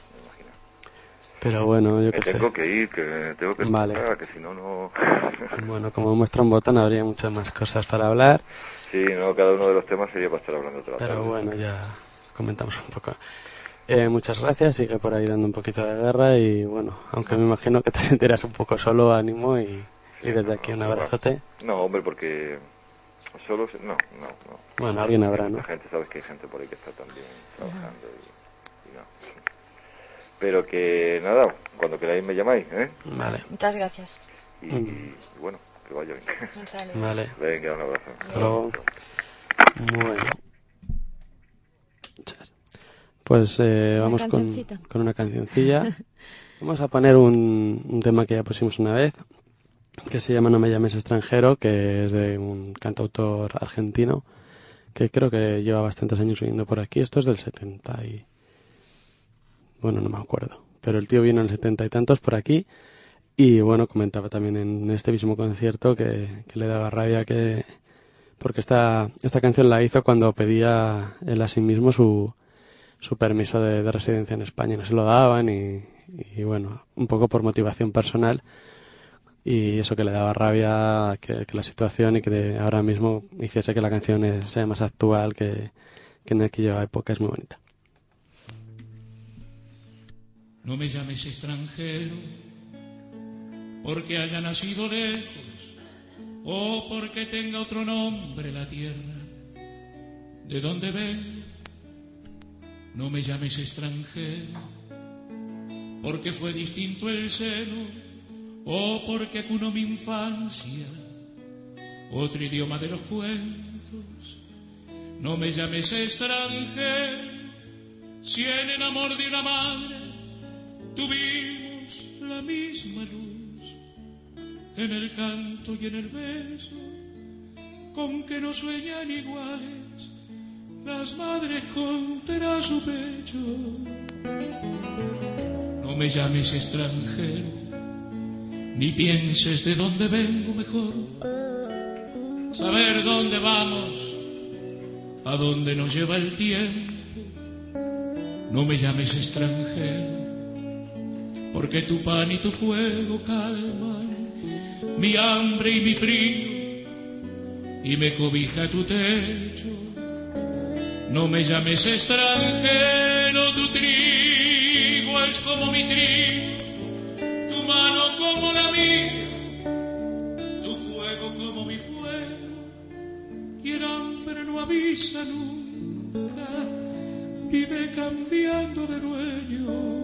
Pero bueno, yo qué sé. Tengo que ir, que tengo que vale. Estar, que si no, no... Bueno, como muestra un botón habría muchas más cosas para hablar. Sí, no, cada uno de los temas sería para estar hablando otra vez. Pero bueno, ya comentamos un poco. Eh, muchas gracias, sigue por ahí dando un poquito de guerra y bueno, aunque me imagino que te sentirás un poco solo, ánimo y, y desde aquí un abrazote. No, hombre, porque Solo, no, no, no. Bueno, alguien habrá, ¿no? La gente, sabes que hay gente por ahí que está también trabajando y, y no. Pero que nada, cuando queráis me llamáis, ¿eh? Vale. Muchas gracias. Y, mm. y bueno, que vaya bien. Un saludo. Vale. Venga, un abrazo. Hasta luego. Bueno. Pues eh, vamos con, con una cancioncilla. Vamos a poner un, un tema que ya pusimos una vez, que se llama No me llames extranjero, que es de un cantautor argentino que creo que lleva bastantes años viviendo por aquí. Esto es del setenta y... Bueno, no me acuerdo. Pero el tío vino en el setenta y tantos por aquí y, bueno, comentaba también en este mismo concierto que, que le daba rabia que... Porque esta, esta canción la hizo cuando pedía él a sí mismo su, su permiso de, de residencia en España. No se lo daban y... y bueno, un poco por motivación personal y eso, que le daba rabia que, que la situación y que de ahora mismo hiciese que la canción sea más actual que, que en aquella época. Es muy bonita. No me llames extranjero porque haya nacido lejos o porque tenga otro nombre la tierra de donde ven. No me llames extranjero porque fue distinto el seno, o porque acunó mi infancia, otro idioma de los cuentos. No me llames extranjero, si en el amor de una madre tuvimos la misma luz, en el canto y en el beso, con que no sueñan iguales las madres contra su pecho. No me llames extranjero, ni pienses de dónde vengo mejor. Saber dónde vamos, a dónde nos lleva el tiempo. No me llames extranjero, porque tu pan y tu fuego calman mi hambre y mi frío, y me cobija tu techo. No me llames extranjero, tu trigo es como mi trigo, tu mano como la mía, tu fuego como mi fuego, y el hambre no avisa nunca, vive cambiando de dueño.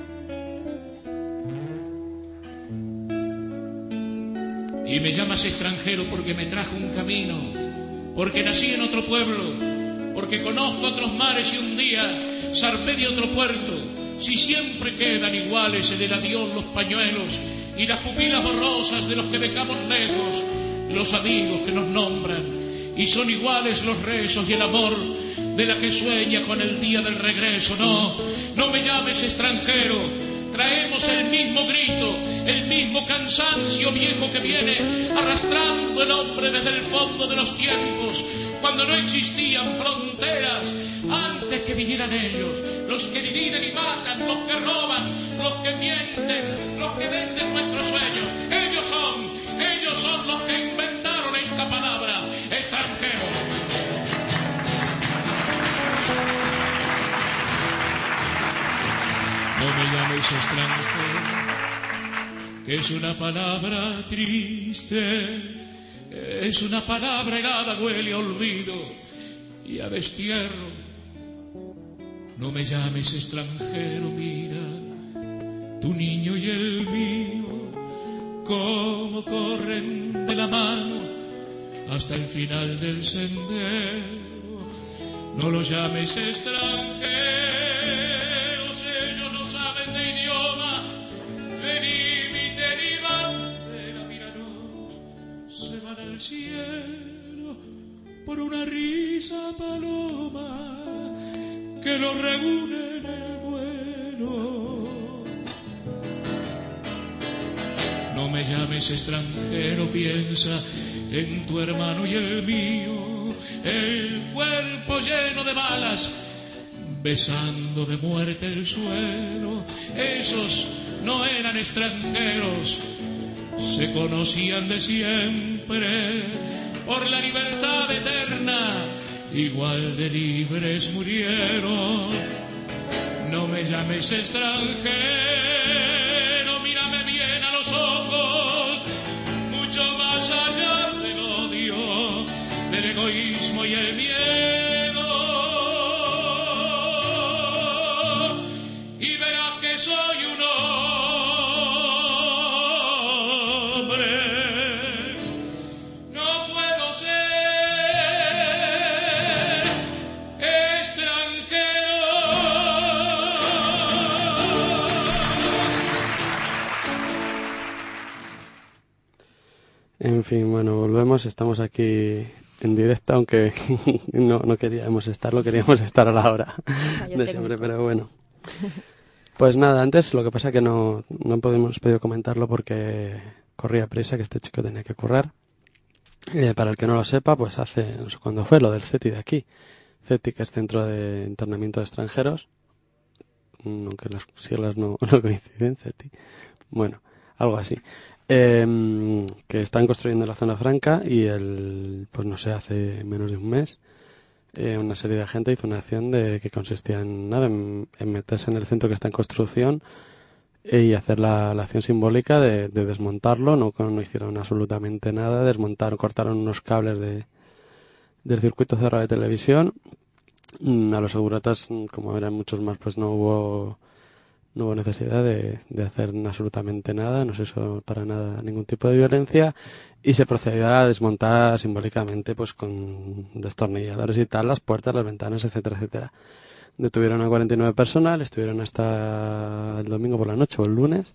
Y me llamas extranjero porque me trajo un camino, porque nací en otro pueblo, porque conozco otros mares y un día zarpé de otro puerto. Si siempre quedan iguales en el adiós los pañuelos y las pupilas borrosas de los que dejamos lejos, los amigos que nos nombran, y son iguales los rezos y el amor de la que sueña con el día del regreso. No, no me llames extranjero, traemos el mismo grito, el mismo cansancio viejo que viene arrastrando el hombre desde el fondo de los tiempos, cuando no existían fronteras, antes que vinieran ellos, los que dividen y matan, los que roban, los que mienten, los que venden nuestros sueños. Ellos son, ellos son los que inventaron esta palabra, extranjero. No me llames extranjero, que es una palabra triste, es una palabra helada, huele a olvido y a destierro. No me llames extranjero, mira, tu niño y el mío, cómo corren de la mano hasta el final del sendero. No los llames extranjeros, ellos no saben de idioma, de límite ni bandera. Míralos, se van al cielo por una risa paloma que los reúne en el vuelo. No me llames extranjero, piensa en tu hermano y el mío, el cuerpo lleno de balas, besando de muerte el suelo. Esos no eran extranjeros, se conocían de siempre por la libertad eterna, igual de libres murieron. No me llames extranjero, mírame bien a los ojos, mucho más allá del odio, En fin, bueno, volvemos, estamos aquí en directo, aunque no, no queríamos estarlo, queríamos estar a la hora de siempre, pero bueno. Pues nada, antes lo que pasa es que no, no hemos podido comentarlo porque corría prisa, que este chico tenía que currar. Eh, para el que no lo sepa, pues hace, no sé cuándo fue, lo del CETI de aquí. CETI, que es Centro de Internamiento de Extranjeros, aunque las siglas no, no coinciden, CETI. Bueno, algo así. Eh, que están construyendo la zona franca y el, pues no sé, hace menos de un mes eh, una serie de gente hizo una acción de que consistía en nada, en, en meterse en el centro que está en construcción eh, y hacer la, la acción simbólica de, de desmontarlo. No, no hicieron absolutamente nada, desmontaron, cortaron unos cables de, del circuito cerrado de televisión. Mm, a los seguratas, como eran muchos más, pues no hubo No hubo necesidad de, de hacer absolutamente nada, no se hizo para nada ningún tipo de violencia y se procedió a desmontar simbólicamente pues con destornilladores y tal las puertas, las ventanas, etcétera, etcétera. Detuvieron a cuarenta y nueve personas, estuvieron hasta el domingo por la noche o el lunes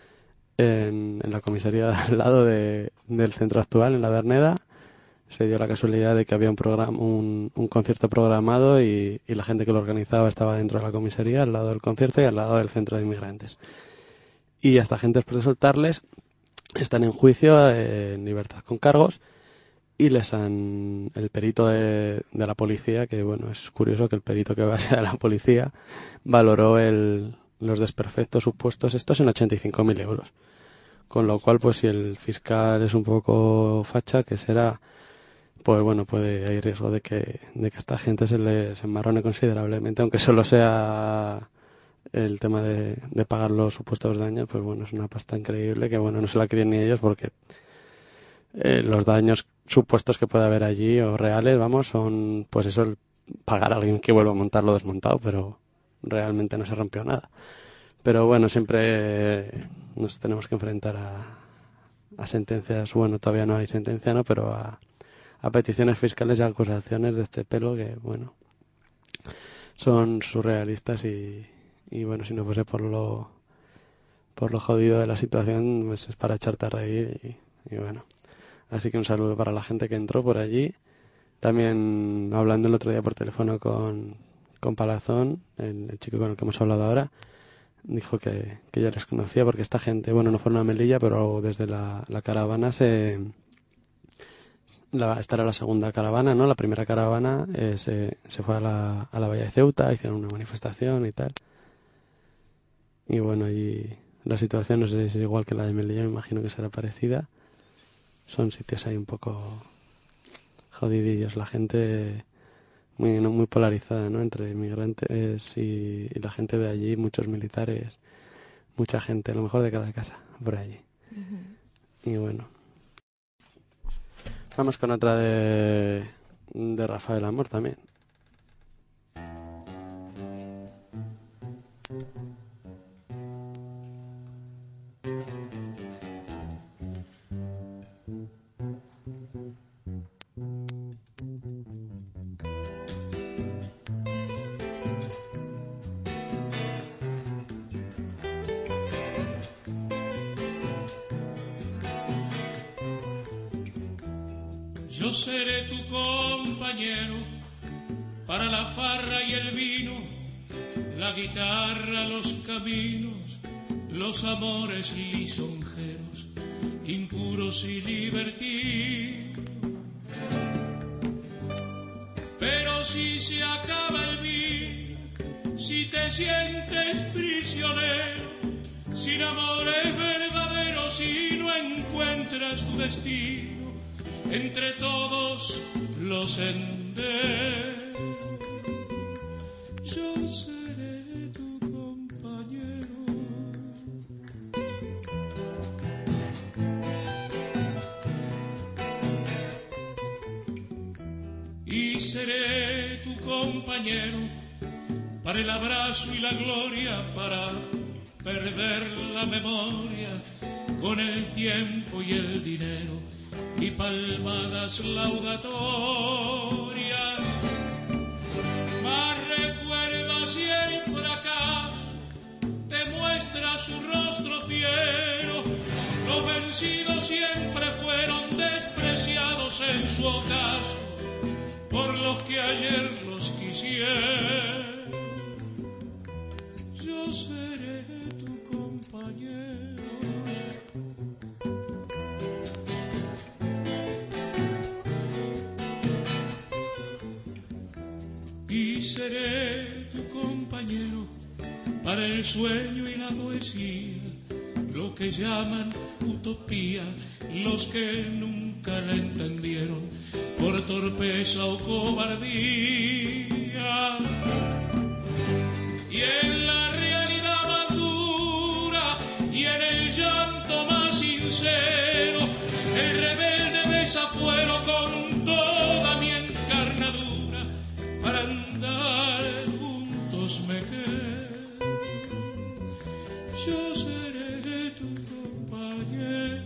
en, en la comisaría al lado de, del centro actual, en la Verneda. Se dio la casualidad de que había un programa, un, un concierto programado y, y la gente que lo organizaba estaba dentro de la comisaría, al lado del concierto y al lado del centro de inmigrantes. Y a esta gente, después de soltarles, están en juicio eh, en libertad con cargos y les han... El perito de, de la policía, que bueno, es curioso que el perito que va a ser de la policía, valoró el, los desperfectos supuestos estos en ochenta y cinco mil euros. Con lo cual, pues si el fiscal es un poco facha, que será... pues bueno, puede hay riesgo de que de que esta gente se les enmarrone considerablemente, aunque solo sea el tema de, de pagar los supuestos daños. Pues bueno, es una pasta increíble que bueno, no se la creen ni ellos porque eh, los daños supuestos que puede haber allí o reales, vamos, son pues eso, el pagar a alguien que vuelva a montarlo desmontado, pero realmente no se rompió nada. Pero bueno, siempre nos tenemos que enfrentar a, a sentencias, bueno, todavía no hay sentencia, ¿no? Pero a a peticiones fiscales y acusaciones de este pelo que, bueno, son surrealistas y, y bueno, si no fuese por lo por lo jodido de la situación, pues es para echarte a reír y, y bueno. Así que un saludo para la gente que entró por allí. También hablando el otro día por teléfono con, con Palazón, el, el chico con el que hemos hablado ahora, dijo que, que ya les conocía porque esta gente, bueno, no fueron a Melilla, pero desde la, la caravana se... La, esta era la segunda caravana, ¿no? La primera caravana eh, se, se fue a la, a la bahía de Ceuta, hicieron una manifestación y tal. Y bueno, allí la situación no sé si es igual que la de Melilla, me imagino que será parecida. Son sitios ahí un poco jodidillos, la gente muy no, muy polarizada, ¿no? Entre inmigrantes y, y la gente de allí, muchos militares, mucha gente, a lo mejor de cada casa, por allí. Uh-huh. Y bueno. Vamos con otra de, de Rafael Amor también. Yo seré tu compañero para la farra y el vino, la guitarra, los caminos, los amores lisonjeros, impuros y libertinos. Pero si se acaba el vino, si te sientes prisionero, sin amores verdaderos, si no encuentras tu destino entre todos los senderos, yo seré tu compañero. Y seré tu compañero para el abrazo y la gloria, para perder la memoria con el tiempo y el dinero y palmadas laudatorias. Mas recuerda si el fracaso te muestra su rostro fiero, los vencidos siempre fueron de en su ocaso por los que ayer los quisiera. Yo seré tu compañero. Y seré tu compañero para el sueño y la poesía, lo que llaman utopía, los que nunca la entendieron por torpeza o cobardía. Y en la realidad más dura y en el llanto más sincero, el rebelde desafuero con toda mi encarnadura, para andar juntos me quedo. Yo seré tu compañero.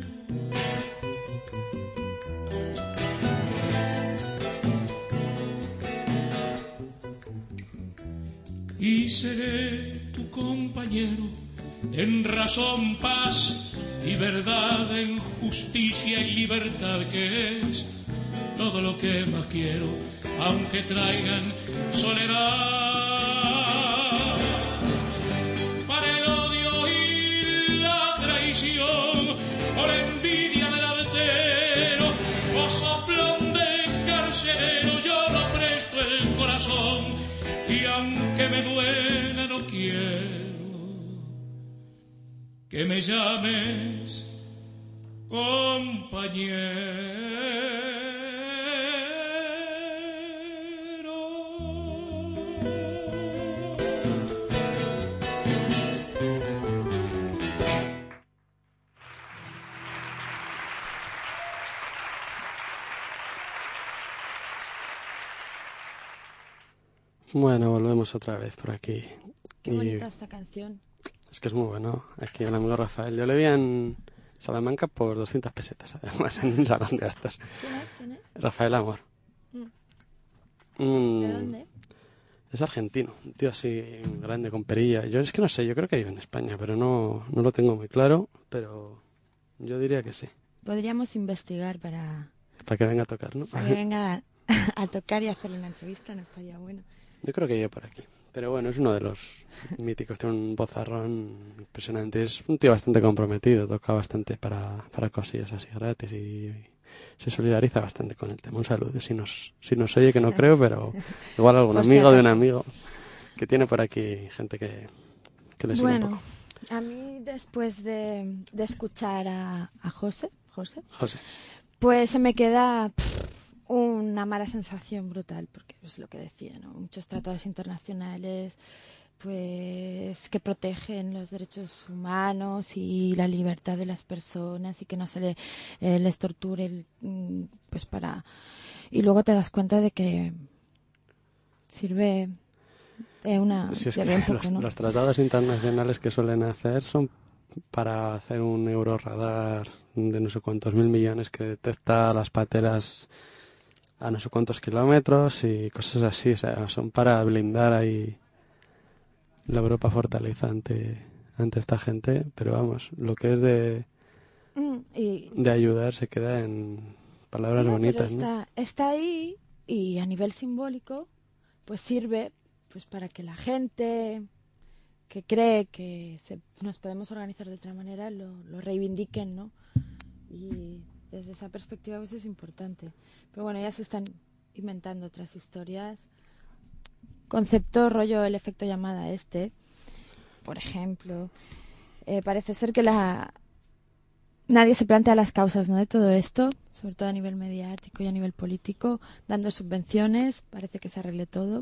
Y seré tu compañero en razón, paz y verdad, en justicia y libertad, que es todo lo que más quiero, aunque traigan soledad. Para el odio y la traición, o la envidia del altero, o soplón de carcelero, yo no presto el corazón. Y aunque me duela, no quiero que me llames compañero. Bueno, volvemos otra vez por aquí. Qué Y bonita esta canción. es que es muy bueno. Aquí el amigo Rafael. Yo le vi en Salamanca por doscientas pesetas, además, en un salón de actos. ¿Quién es? ¿Quién es? Rafael Amor. Mm. Mm, ¿De dónde? Es argentino, un tío así grande, con perilla. Yo es que no sé, yo creo que vive en España, pero no, no lo tengo muy claro, pero yo diría que sí. Podríamos investigar para, Para que venga a tocar, ¿no? para que venga a, a tocar y hacerle una entrevista, no estaría bueno. Yo creo que vive por aquí. Pero bueno, es uno de los míticos, tiene un vozarrón impresionante. Es un tío bastante comprometido, toca bastante para, para cosillas así gratis y, y se solidariza bastante con el tema. Un saludo, si nos, si nos oye, que no creo, pero igual algún Por si amigo de un acaso. amigo que tiene por aquí gente que, que le sigue un Bueno, poco. a mí después de, de escuchar a, a José, José, José. pues se me queda pff, una mala sensación brutal, porque es lo que decía, ¿no? Muchos tratados internacionales pues que protegen los derechos humanos y la libertad de las personas y que no se le, eh, les torture el, mm, pues para y luego te das cuenta de que sirve de una Si es de que bien poco, los, ¿no? los tratados internacionales que suelen hacer son para hacer un euroradar de no sé cuántos mil millones que detecta las pateras a no sé cuántos kilómetros y cosas así. O sea, son para blindar ahí la Europa fortaleza ante, ante esta gente. Pero vamos, lo que es de, Mm, y de ayudar se queda en palabras no, pero bonitas, ¿no? está, está ahí y a nivel simbólico pues sirve pues para que la gente que cree que se, nos podemos organizar de otra manera lo, lo reivindiquen, ¿no? Y desde esa perspectiva pues es importante. Pero bueno, ya se están inventando otras historias. Concepto rollo el efecto llamada este, por ejemplo. Eh, parece ser que la nadie se plantea las causas, ¿no?, de todo esto, sobre todo a nivel mediático y a nivel político, dando subvenciones, parece que se arregle todo.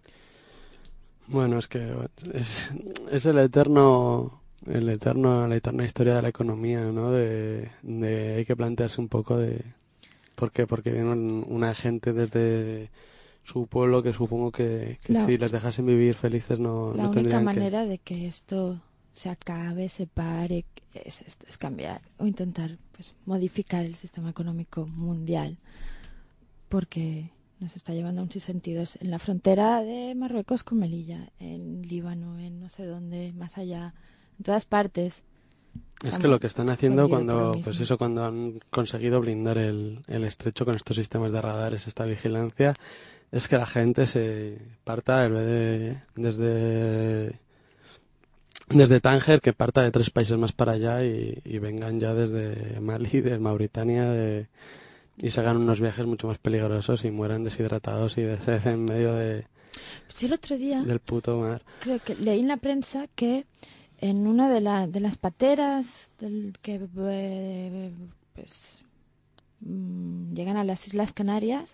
Bueno, es que es, es el eterno, el eterno, la eterna historia de la economía, ¿no? De, de hay que plantearse un poco de por qué, porque viene un- una gente desde su pueblo que supongo que, que La- si les dejasen vivir felices no, La no única tendrían manera de que esto se acabe, se pare, es, esto, es cambiar o intentar pues modificar el sistema económico mundial, porque nos está llevando a un sinsentido en la frontera de Marruecos con Melilla, en Líbano, en no sé dónde, más allá, en todas partes. Es que lo que están haciendo cuando, pues eso, cuando han conseguido blindar el, el estrecho con estos sistemas de radares, esta vigilancia, es que la gente se parta en vez de, desde desde Tánger, que parta de tres países más para allá y, y vengan ya desde Mali, de Mauritania, de, y se hagan unos viajes mucho más peligrosos y mueran deshidratados y de sed en medio de pues el otro día del puto mar. Creo que leí en la prensa que en una de, la, de las pateras del que eh, pues mmm, llegan a las Islas Canarias,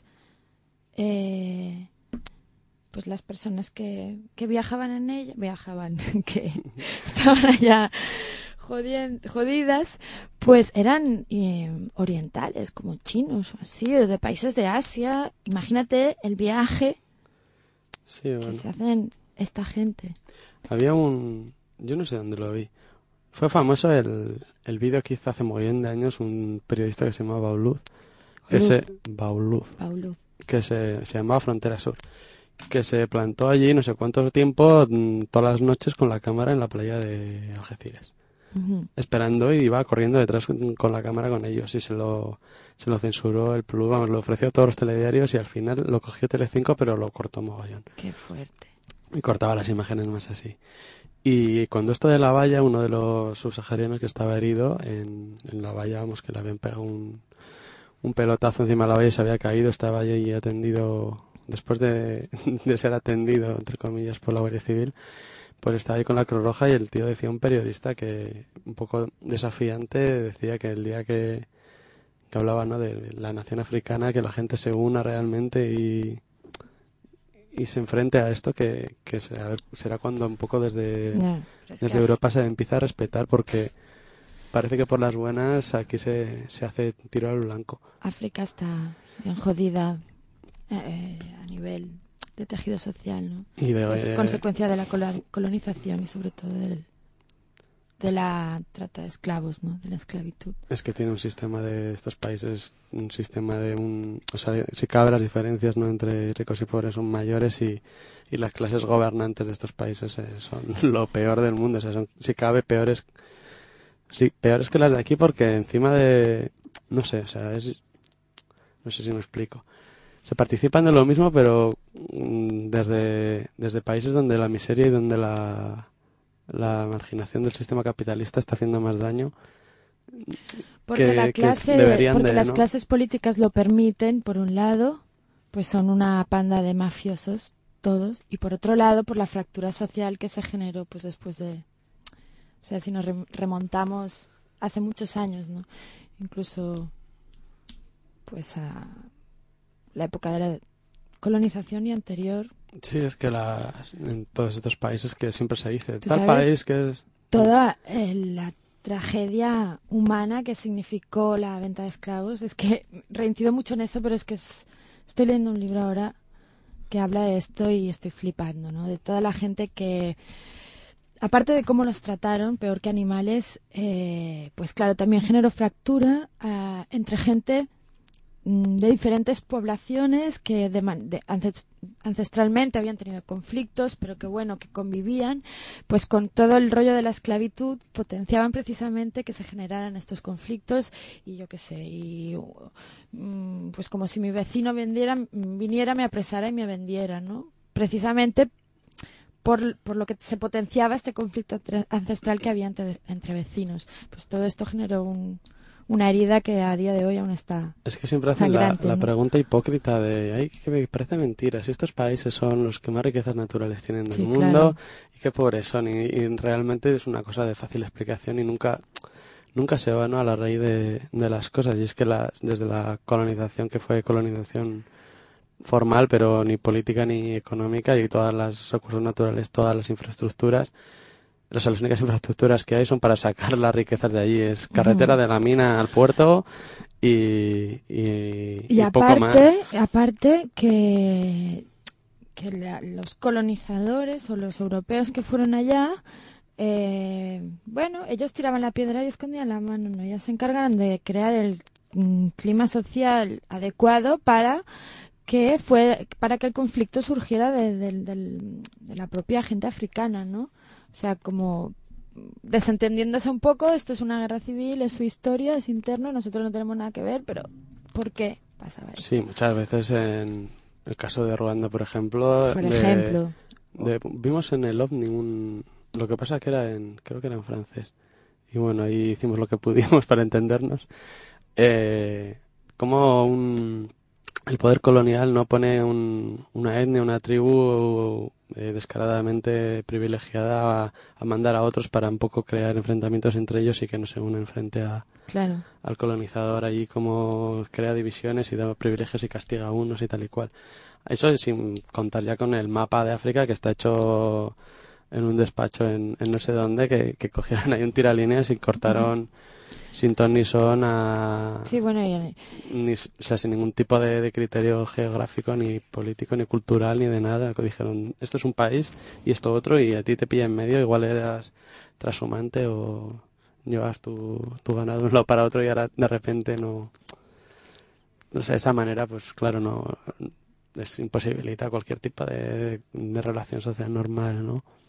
eh, pues las personas que, que viajaban en ella, viajaban, que estaban allá jodien, jodidas, pues eran eh, orientales, como chinos o así, o de países de Asia. Imagínate el viaje sí, bueno. que se hacen esta gente. Había un... Yo no sé dónde lo vi. Fue famoso el, el vídeo que hizo hace muy bien de años un periodista que se llamaba Bauluz. Que se... Bauluz. Bauluz. Que se, se llamaba Frontera Sur. Que se plantó allí no sé cuánto tiempo, todas las noches con la cámara en la playa de Algeciras. Uh-huh. Esperando, y iba corriendo detrás con, con la cámara con ellos. Y se lo, se lo censuró el Plus, vamos, lo ofreció a todos los telediarios y al final lo cogió Telecinco, pero lo cortó mogollón. Qué fuerte. Y cortaba las imágenes más así. Y cuando esto de la valla, uno de los subsaharianos que estaba herido en, en la valla, vamos, que le habían pegado un, un pelotazo encima de la valla y se había caído, estaba allí atendido, después de, de ser atendido, entre comillas, por la Guardia Civil, pues estaba ahí con la Cruz Roja y el tío decía, un periodista que, un poco desafiante, decía que el día que, que hablaba, ¿no?, de la nación africana, que la gente se una realmente y... y se enfrente a esto que, que será, será cuando un poco desde, no, desde que Europa se empieza a respetar, porque parece que por las buenas aquí se, se hace tiro al blanco. África está bien jodida eh, a nivel de tejido social, ¿no? Y de, es eh, consecuencia de la colonización y sobre todo del, de la trata de esclavos, ¿no? De la esclavitud. Es que tiene un sistema de estos países, un sistema de un... O sea, si cabe las diferencias, ¿no?, entre ricos y pobres son mayores y, y las clases gobernantes de estos países eh, son lo peor del mundo. O sea, son, si cabe, peores... Sí, peores que las de aquí porque encima de... No sé, o sea, es... No sé si me explico. Se participan de lo mismo, pero mm, desde, desde países donde la miseria y donde la... la marginación del sistema capitalista está haciendo más daño porque que, la clase, que deberían porque de, las ¿no? clases políticas lo permiten, por un lado, pues son una panda de mafiosos todos, y por otro lado por la fractura social que se generó pues después de, o sea, si nos remontamos hace muchos años, ¿no?, incluso pues a la época de la colonización y anterior. Sí, es que la, en todos estos países que siempre se dice, ¿Tú tal sabes país que es... Toda eh, la tragedia humana que significó la venta de esclavos, es que reincido mucho en eso, pero es que es, estoy leyendo un libro ahora que habla de esto y estoy flipando, ¿no? De toda la gente que, aparte de cómo los trataron, peor que animales, eh, pues claro, también generó fractura eh, entre gente de diferentes poblaciones que de, de, ancestralmente habían tenido conflictos, pero que bueno, que convivían, pues con todo el rollo de la esclavitud potenciaban precisamente que se generaran estos conflictos y yo qué sé, y pues como si mi vecino vendiera, viniera, me apresara y me vendiera, ¿no? Precisamente por, por lo que se potenciaba este conflicto ancestral que había entre, entre vecinos. Pues todo esto generó un una herida que a día de hoy aún está Es que siempre hacen la, la pregunta hipócrita de, ay, que me parece mentira, si estos países son los que más riquezas naturales tienen del sí, mundo, claro. Y qué pobres son, y, y realmente es una cosa de fácil explicación y nunca nunca se va, ¿no?, a la raíz de, de las cosas, y es que la, desde la colonización, que fue colonización formal, pero ni política ni económica, y todas las recursos naturales, todas las infraestructuras, O sea, las únicas infraestructuras que hay son para sacar las riquezas de allí. Es carretera uh-huh. de la mina al puerto y, y, y, y aparte, poco más. Aparte que, que la, los colonizadores o los europeos que fueron allá, eh, bueno, ellos tiraban la piedra y escondían la mano, ¿no? Ellos se encargaron de crear el mm, clima social adecuado para que fue para que el conflicto surgiera de, de, de, de la propia gente africana, ¿no? O sea, como desentendiéndose un poco, esto es una guerra civil, es su historia, es interno, nosotros no tenemos nada que ver, pero ¿por qué pasa a ver? Sí, muchas veces en el caso de Ruanda, por ejemplo, Por de, ejemplo. de- vimos en el OVNI un, lo que pasa que era en, creo que era en francés, y bueno, ahí hicimos lo que pudimos para entendernos, eh, como un, el poder colonial no pone un, una etnia, una tribu eh, descaradamente privilegiada a, a mandar a otros para un poco crear enfrentamientos entre ellos y que no se unen frente a, Claro. al colonizador, allí como crea divisiones y da privilegios y castiga a unos y tal y cual. Eso sin contar ya con el mapa de África que está hecho en un despacho en, en no sé dónde, que, que cogieron ahí un tiralíneas y cortaron sin ton ni son a... Sí, bueno, y, Ni, o sea, sin ningún tipo de, de criterio geográfico, ni político, ni cultural, ni de nada. Que dijeron, esto es un país y esto otro, y a ti te pilla en medio, igual eras trashumante o llevas tu, tu ganado de un lado para otro y ahora de repente no... O sea, de esa manera, pues claro, no... Les imposibilita cualquier tipo de, de relación social normal, ¿no?